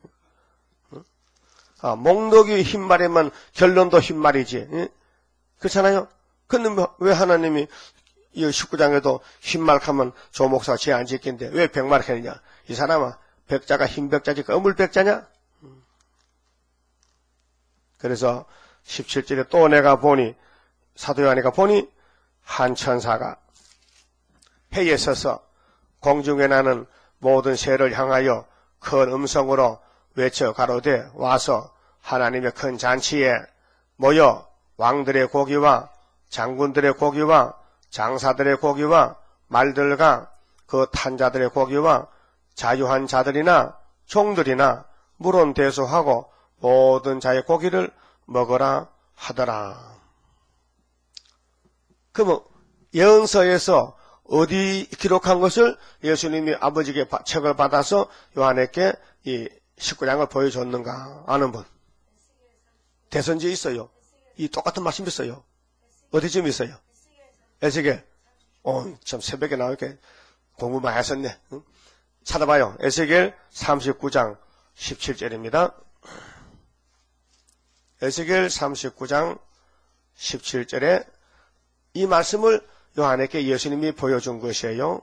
목록이 흰말이면 결론도 흰말이지. 그렇잖아요. 근데 왜 하나님이 이 19장에도 흰말 하면 조 목사가 죄 안 짓긴데 왜 백말 했느냐. 이 사람아, 백자가 흰 백자지 어물 백자냐? 그래서 17절에 또 내가 보니, 사도 요한이가 보니 한 천사가 해에 서서 공중에 나는 모든 새를 향하여 큰 음성으로 외쳐 가로되 와서 하나님의 큰 잔치에 모여 왕들의 고기와 장군들의 고기와 장사들의 고기와 말들과 그 탄자들의 고기와 자유한 자들이나 종들이나 물은 대소하고 모든 자의 고기를 먹으라 하더라. 그러면 예언서에서 어디 기록한 것을 예수님이 아버지께 책을 받아서 요한에게 이 19장을 보여줬는가 아는 분? 대선지에 있어요. 이 똑같은 말씀 있어요. 어디쯤 있어요? 에스겔. 참 새벽에 나오게 공부 많이 하셨네. 응? 찾아봐요. 에스겔 39장 17절입니다. 에스겔 39장 17절에 이 말씀을 요한에게 예수님이 보여준 것이에요.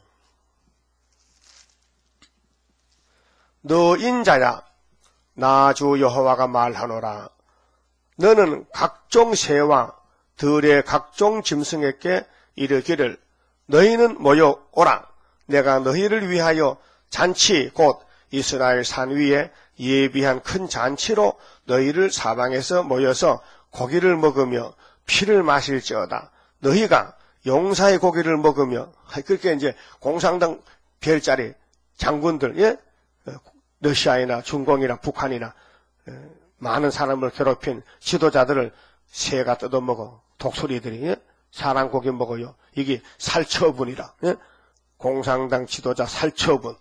너 인자야, 나 주 여호와가 말하노라. 너는 각종 새와 들의 각종 짐승에게 이르기를 너희는 모여 오라. 내가 너희를 위하여 잔치 곧 이스라엘 산 위에 예비한 큰 잔치로 너희를 사방에서 모여서 고기를 먹으며 피를 마실지어다. 너희가 용사의 고기를 먹으며, 그렇게 이제 공산당 별자리 장군들, 예? 러시아이나 중공이나 북한이나 많은 사람을 괴롭힌 지도자들을 새가 뜯어먹어. 독수리들이, 예? 사람 고기 먹어요. 이게 살처분이라. 예? 공산당 지도자 살처분.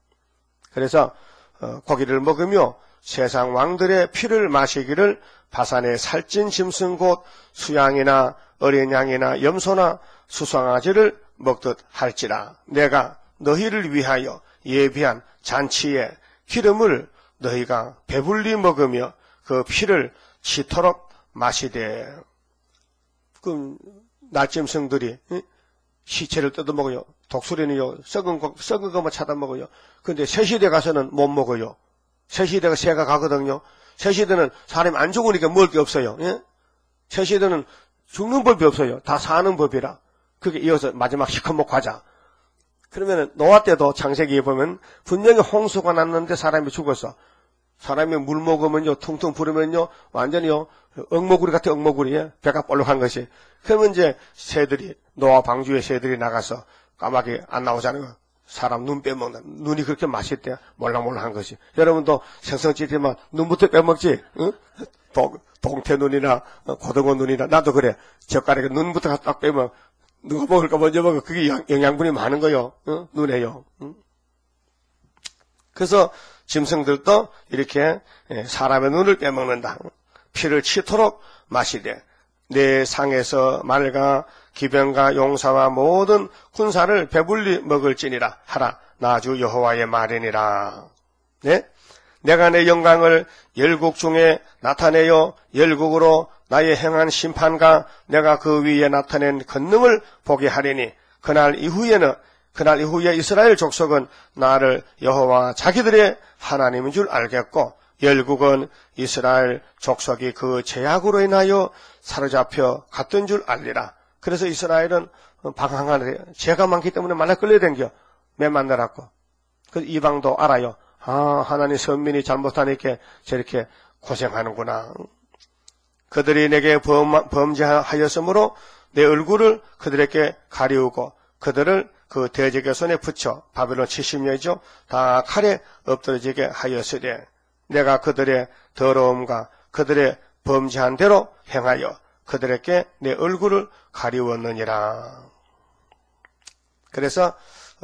그래서 고기를 먹으며 세상 왕들의 피를 마시기를 바산의 살찐 짐승 곧 수양이나 어린 양이나 염소나 수송아지를 먹듯 할지라. 내가 너희를 위하여 예비한 잔치에 기름을 너희가 배불리 먹으며 그 피를 치도록 마시되. 그럼 날짐승들이 시체를 뜯어먹어요. 독수리는요 썩은 것만 찾아먹어요. 근데 새시대 가서는 못 먹어요. 새시대가 새가 가거든요. 새시대는 사람이 안 죽으니까 먹을 게 없어요. 예? 새시대는 죽는 법이 없어요. 다 사는 법이라. 그게 이어서 마지막 시커멓고 하자. 그러면 노아 때도 창세기에 보면 분명히 홍수가 났는데 사람이 죽었어. 사람이 물 먹으면요 퉁퉁 부르면요 완전히요 억모구리 같은 억모구리에 배가 볼록한 것이. 그러면 이제 새들이 노아 방주의 새들이 나가서 까마귀 안 나오잖아요. 사람 눈 빼먹는, 눈이 그렇게 맛있대. 몰랑몰랑한 것이. 여러분도 생선찌개만 눈부터 빼먹지? 응? 동태 눈이나 고등어 눈이나 나도 그래. 젓가락에 눈부터 딱 빼면 누가 먹을까 먼저 먹어. 그게 영양분이 많은 거요. 응? 눈에요. 응? 그래서 짐승들도 이렇게 사람의 눈을 빼먹는다. 피를 치도록 마시되 내 상에서 말과 기병과 용사와 모든 군사를 배불리 먹을지니라 하라. 나 주 여호와의 말이니라. 네? 내가 내 영광을 열국 중에 나타내어 열국으로 나의 행한 심판과 내가 그 위에 나타낸 권능을 보게 하리니 그날 이후에 이스라엘 족속은 나를 여호와 자기들의 하나님인 줄 알겠고 열국은 이스라엘 족속이 그 죄악으로 인하여 사로잡혀 갔던 줄 알리라. 그래서 이스라엘은 방황하는데 죄가 많기 때문에 만나 끌려댕겨. 매 만나라고. 그 이방도 알아요. 아, 하나님 선민이 잘못하니까 저렇게 고생하는구나. 그들이 내게 범죄하였으므로 내 얼굴을 그들에게 가리우고 그들을 그 대적의 손에 붙여 바벨론 70년이죠. 다 칼에 엎드러지게 하였으되 내가 그들의 더러움과 그들의 범죄한 대로 행하여 그들에게 내 얼굴을 가리웠느니라. 그래서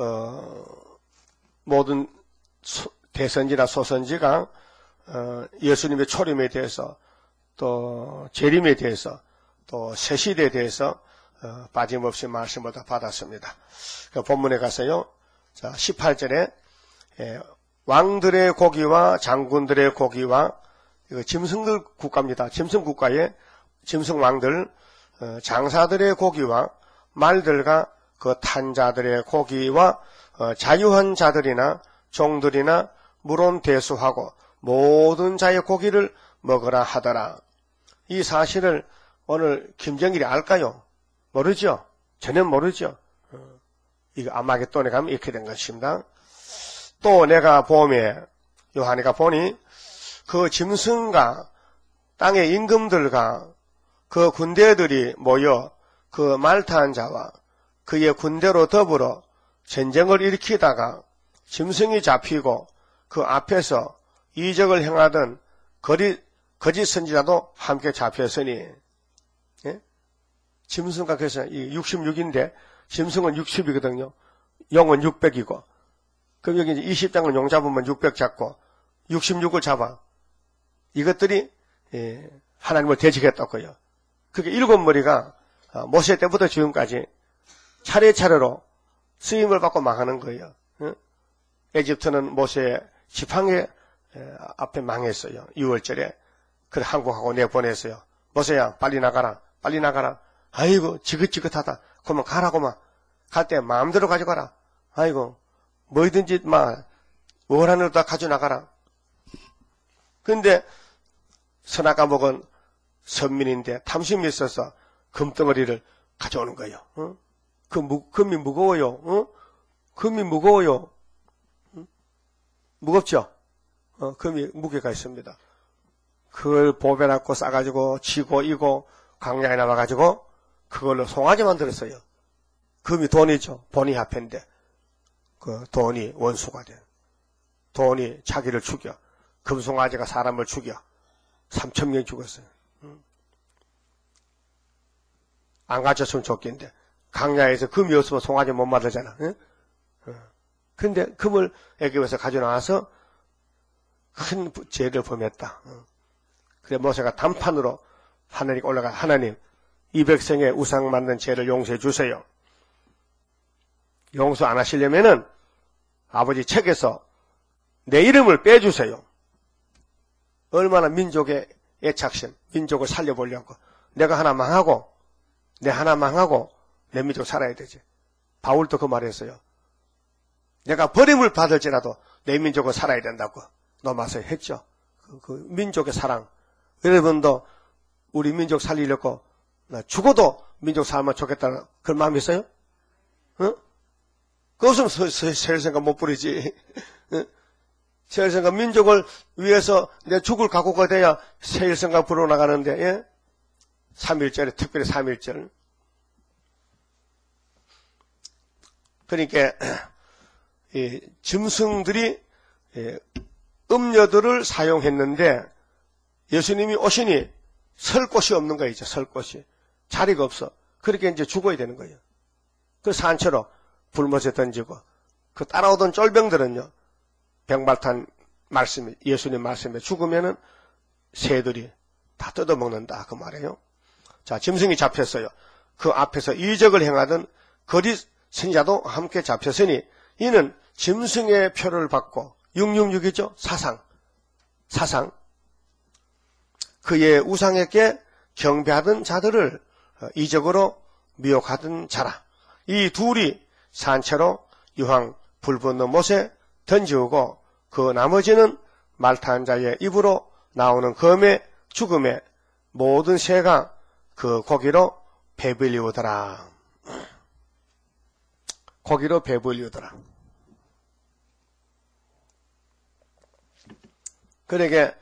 모든 대선지나 소선지가 예수님의 초림에 대해서 또 재림에 대해서 또 새시대에 대해서 빠짐없이 말씀을 다 받았습니다. 그 본문에 가서요. 자, 18절에 왕들의 고기와 장군들의 고기와 이거 짐승들 국가입니다. 짐승 국가에 짐승 왕들 장사들의 고기와 말들과 그 탄 자들의 고기와 자유한 자들이나 종들이나 물론 대수하고 모든 자의 고기를 먹으라 하더라. 이 사실을 오늘 김정일이 알까요? 모르죠? 전혀 모르죠? 이거 아마겟돈에 가면 이렇게 된 것입니다. 또 내가 봄에 요한이가 보니 그 짐승과 땅의 임금들과 그 군대들이 모여 그 말타한 자와 그의 군대로 더불어 전쟁을 일으키다가 짐승이 잡히고 그 앞에서 이적을 행하던 거짓 선지자도 함께 잡혔으니, 예? 짐승과 그래서 66인데 짐승은 60이거든요. 용은 600이고 그럼 여기 이제 20장을 용 잡으면 600 잡고 66을 잡아. 이것들이 하나님을 대적했다고요. 그게 7머리가 모세 때부터 지금까지 차례차례로 쓰임을 받고 망하는 거예요. 에집트는 모세 지팡이 앞에 망했어요. 6월절에. 그래 항복하고 내보냈어요. 모세야 빨리 나가라. 빨리 나가라. 아이고 지긋지긋하다. 그러면 가라고만. 갈 때 마음대로 가져가라. 아이고 뭐든지 원하는 다 가져나가라. 근데 선악과 먹은 선민인데 탐심이 있어서 금덩어리를 가져오는 거예요. 금이 무거워요. 금이 무거워요. 무겁죠? 금이 무게가 있습니다. 그걸 보배 놨고 싸가지고 지고 이고 광야에 나와가지고 그걸로 송아지 만들었어요. 금이 돈이죠. 본이 화폐인데 그 돈이 원수가 돼. 돈이 자기를 죽여. 금송아지가 사람을 죽여. 3,000명이 죽었어요. 안 가졌으면 좋겠는데 강야에서 금이 없으면 송아지 못 만들잖아. 근데 금을 애굽에서 가져나와서 큰 죄를 범했다. 그래 모세가 단판으로 하나님 올라가 하나님 이 백성의 우상 만든 죄를 용서해 주세요. 용서 안 하시려면은 아버지 책에서 내 이름을 빼주세요. 얼마나 민족의 애착심, 민족을 살려보려고. 내가 하나 망하고 내 민족 살아야 되지. 바울도 그 말했어요. 내가 버림을 받을지라도 내 민족을 살아야 된다고 로마서에 했죠. 그 민족의 사랑. 여러분도 우리 민족 살리려고 죽어도 민족 살면 좋겠다는 그런 마음이 있어요? 응? 그 없으면 세일생각 못 부리지. 세일생각 민족을 위해서 내 죽을 각오가 돼야 세일생각 불어나가는데, 예? 3.1절에 특별히 3.1절. 그러니까 이 짐승들이 음료들을 사용했는데 예수님이 오시니 설 곳이 없는 거예요. 설 곳이. 자리가 없어. 그렇게 이제 죽어야 되는 거예요. 그 산채로 불못에 던지고 그 따라오던 쫄병들은요. 병발탄 말씀이 예수님 말씀에 죽으면은 새들이 다 뜯어먹는다 그 말이에요. 자, 짐승이 잡혔어요. 그 앞에서 이적을 행하던 거짓 선지자도 함께 잡혔으니 이는 짐승의 표를 받고 666이죠. 사상 그의 우상에게 경배하던 자들을 이적으로 미혹하던 자라. 이 둘이 산채로 유황 불 붙는 못에 던지우고 그 나머지는 말 타는 자의 입으로 나오는 검의 죽음의 모든 새가 그 고기로 배불리우더라. 고기로 배불리우더라. 그러게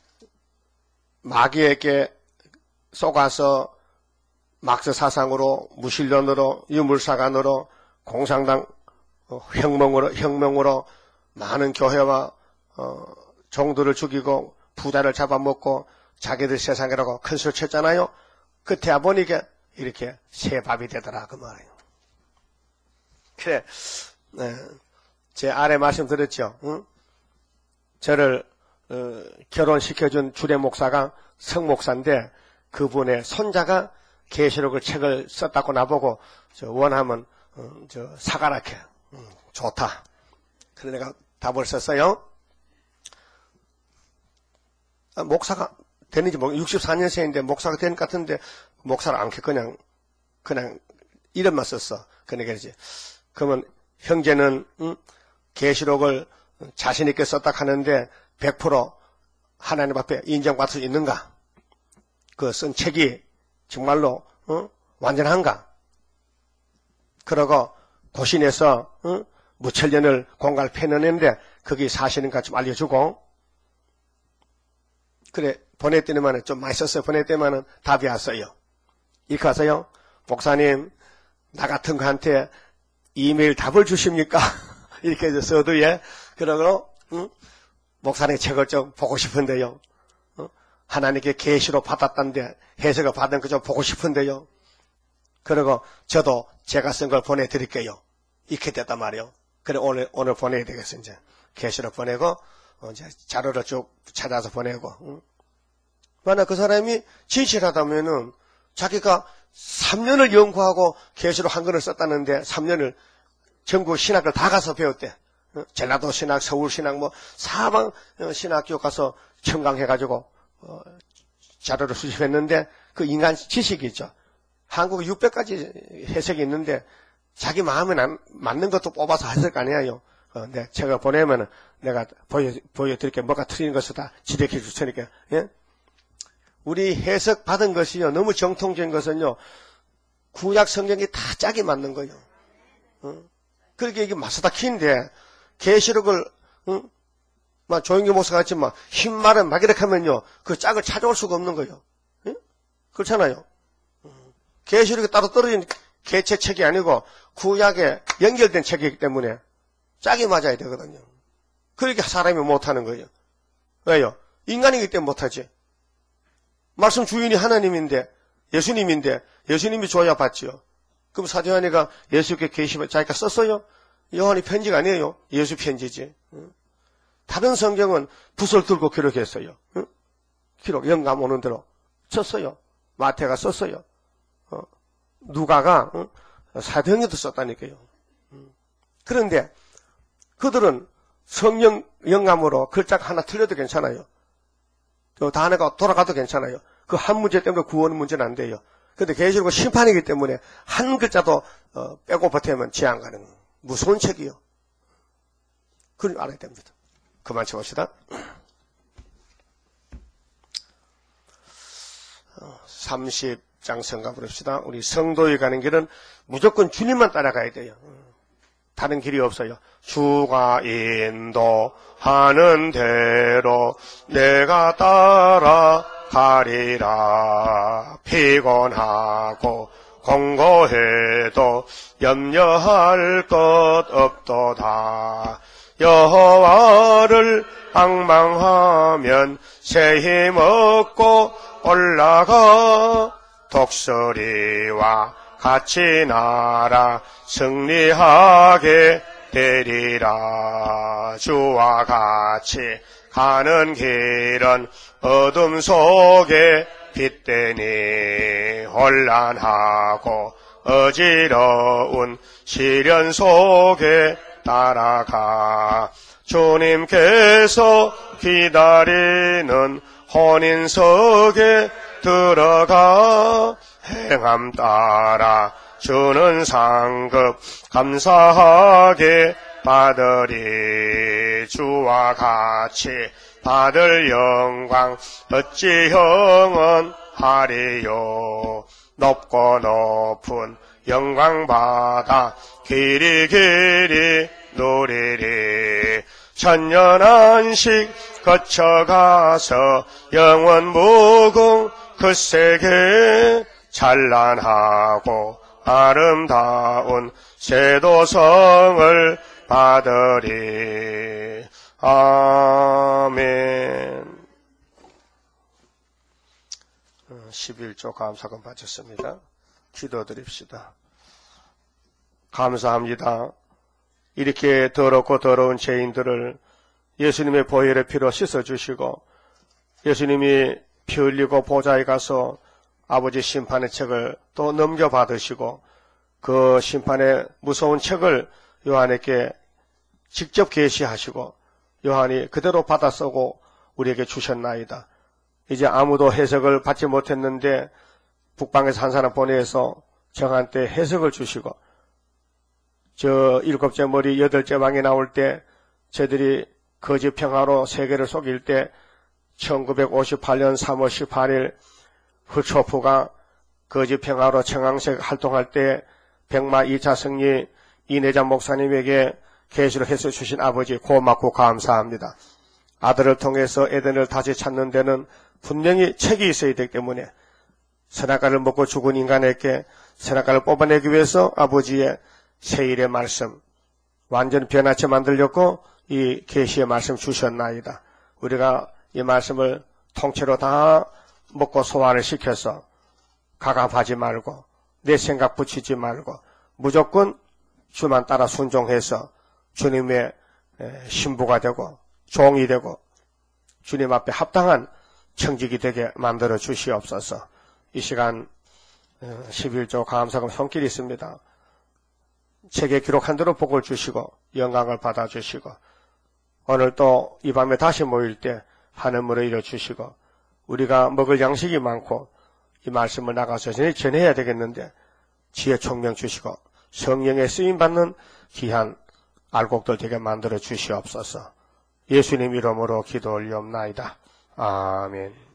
마귀에게 속아서 막스사상으로 무신론으로 유물사관으로 공산당 혁명으로 많은 교회와 종들을 죽이고 부자를 잡아먹고 자기들 세상이라고 큰 소리 쳤잖아요. 끝에 보니까 이렇게 새밥이 되더라 그 말이에요. 그래, 제 아래 말씀드렸죠. 응? 저를 결혼시켜준 주례 목사가 성목사인데 그분의 손자가 계시록을 책을 썼다고 나보고 원하면 사가라케 좋다. 그래 내가 답을 썼어요. 목사가 되는지 64년생인데 목사가 된 것 같은데 목사를 않게 그냥 이름만 썼어. 그러니까 이제 그러면 형제는 계시록을 자신 있게 썼다 하는데 100% 하나님 앞에 인정받을 수 있는가? 그 쓴 책이 정말로 완전한가? 그러고 고신에서 무천년을 공갈 패내는데 그게 사실인가 좀 알려주고 그래 보냈더니만 좀 많이 썼어요. 보냈더니만 답이 왔어요. 이렇게 왔어요. 목사님 나 같은 거한테 이메일 답을 주십니까? 이렇게 해서 서두에 그러고 목사님 책을 좀 보고 싶은데요. 하나님께 계시로 받았다는데 해석을 받은 거 좀 보고 싶은데요. 그리고 저도 제가 쓴 걸 보내드릴게요. 이렇게 됐단 말이에요. 그래 오늘 보내야 되겠어. 이제 계시로 보내고 이제 자료를 쭉 찾아서 보내고. 만약 그 사람이 진실하다면은 자기가 3년을 연구하고 계시로 한 권을 썼다는데 3년을 전국 신학을 다 가서 배웠대. 전라도 신학, 서울 신학, 사방 신학교 가서 청강해가지고 자료를 수집했는데 그 인간 지식이 있죠. 한국 600가지 해석이 있는데 자기 마음에 맞는 것도 뽑아서 했을 거 아니에요. 내 책을 보내면 내가 보여드릴게 뭐가 틀린 것을 다 지적해 줄 테니까. 예? 우리 해석 받은 것이요 너무 정통적인 것은요 구약 성경이 다 짝이 맞는 거예요. 그렇게 이게 마스다키인데 계시록을 조영기 목사 같이 흰말은 막 이렇게 하면요 그 짝을 찾아올 수가 없는 거예요. 예? 그렇잖아요. 계시록이 따로 떨어진 개체책이 아니고 구약에 연결된 책이기 때문에 짝이 맞아야 되거든요. 그렇게 사람이 못하는 거예요. 왜요? 인간이기 때문에 못하지. 말씀 주인이 하나님인데 예수님인데 예수님이 줘야 받지요. 그럼 사도 요한이가 예수께 계시면 자기가 썼어요? 요한이 편지가 아니에요. 예수 편지지. 다른 성경은 붓을 들고 기록했어요. 기록 영감 오는 대로 썼어요. 마태가 썼어요. 누가가 사도행전도 썼다니까요. 그런데 그들은 성령 영감으로 글자가 하나 틀려도 괜찮아요. 또 단어가 돌아가도 괜찮아요. 그 한 문제 때문에 구원 문제는 안 돼요. 그런데 계시록은 심판이기 때문에 한 글자도 빼고 버티면 지안 가는 무서운 책이요. 그걸 알아야 됩니다. 그만 쳐봅시다. 30장 성가 부릅시다. 우리 성도에 가는 길은 무조건 주님만 따라가야 돼요. 다른 길이 없어요. 주가 인도하는 대로 내가 따라가리라. 피곤하고 공고해도 염려할 것 없도다. 여호와를 앙망하면 새 힘 얻고 올라가 독수리와 같이 날아 승리하게 되리라. 주와 같이 가는 길은 어둠 속에 빛되니 혼란하고 어지러운 시련 속에 따라가 주님께서 기다리는 혼인석에 들어가 행함 따라 주는 상급 감사하게 받으리. 주와 같이 받을 영광 어찌 형언하리요. 높고 높은 영광 받아 길이 누리리. 천년한식 거쳐가서 영원 무궁 그 세계 찬란하고 아름다운 세도성을 받으리. 아멘. 11조 감사금 바쳤습니다. 기도드립시다. 감사합니다. 이렇게 더럽고 더러운 죄인들을 예수님의 보혈의 피로 씻어주시고 예수님이 피 흘리고 보좌에 가서 아버지 심판의 책을 또 넘겨받으시고 그 심판의 무서운 책을 요한에게 직접 계시하시고 요한이 그대로 받아 쓰고 우리에게 주셨나이다. 이제 아무도 해석을 받지 못했는데 북방에서 한 사람 보내서 저한테 해석을 주시고 저 7째 머리 8째 왕이 나올 때 저들이 거짓 평화로 세계를 속일 때 1958년 3월 18일 후초프가 거짓 평화로 청황색 활동할 때 백마 2차 승리 이내장 목사님에게 계시를 해서 주신 아버지 고맙고 감사합니다. 아들을 통해서 에덴을 다시 찾는 데는 분명히 책이 있어야 되기 때문에 선악과를 먹고 죽은 인간에게 선악과를 뽑아내기 위해서 아버지의 세일의 말씀 완전 변화체 만들려고 이 계시의 말씀 주셨나이다. 우리가 이 말씀을 통째로 다 먹고 소화를 시켜서 가갑하지 말고 내 생각 붙이지 말고 무조건 주만 따라 순종해서 주님의 신부가 되고 종이 되고 주님 앞에 합당한 청직이 되게 만들어 주시옵소서. 이 시간 11조 감사금 손길이 있습니다. 책에 기록한 대로 복을 주시고 영광을 받아주시고 오늘 또 이 밤에 다시 모일 때 하늘문을 열어주시고 우리가 먹을 양식이 많고 이 말씀을 나가서 전해야 되겠는데 지혜 총명 주시고 성령의 쓰임받는 귀한 알곡들 되게 만들어 주시옵소서. 예수님 이름으로 기도 올리옵나이다. 아멘.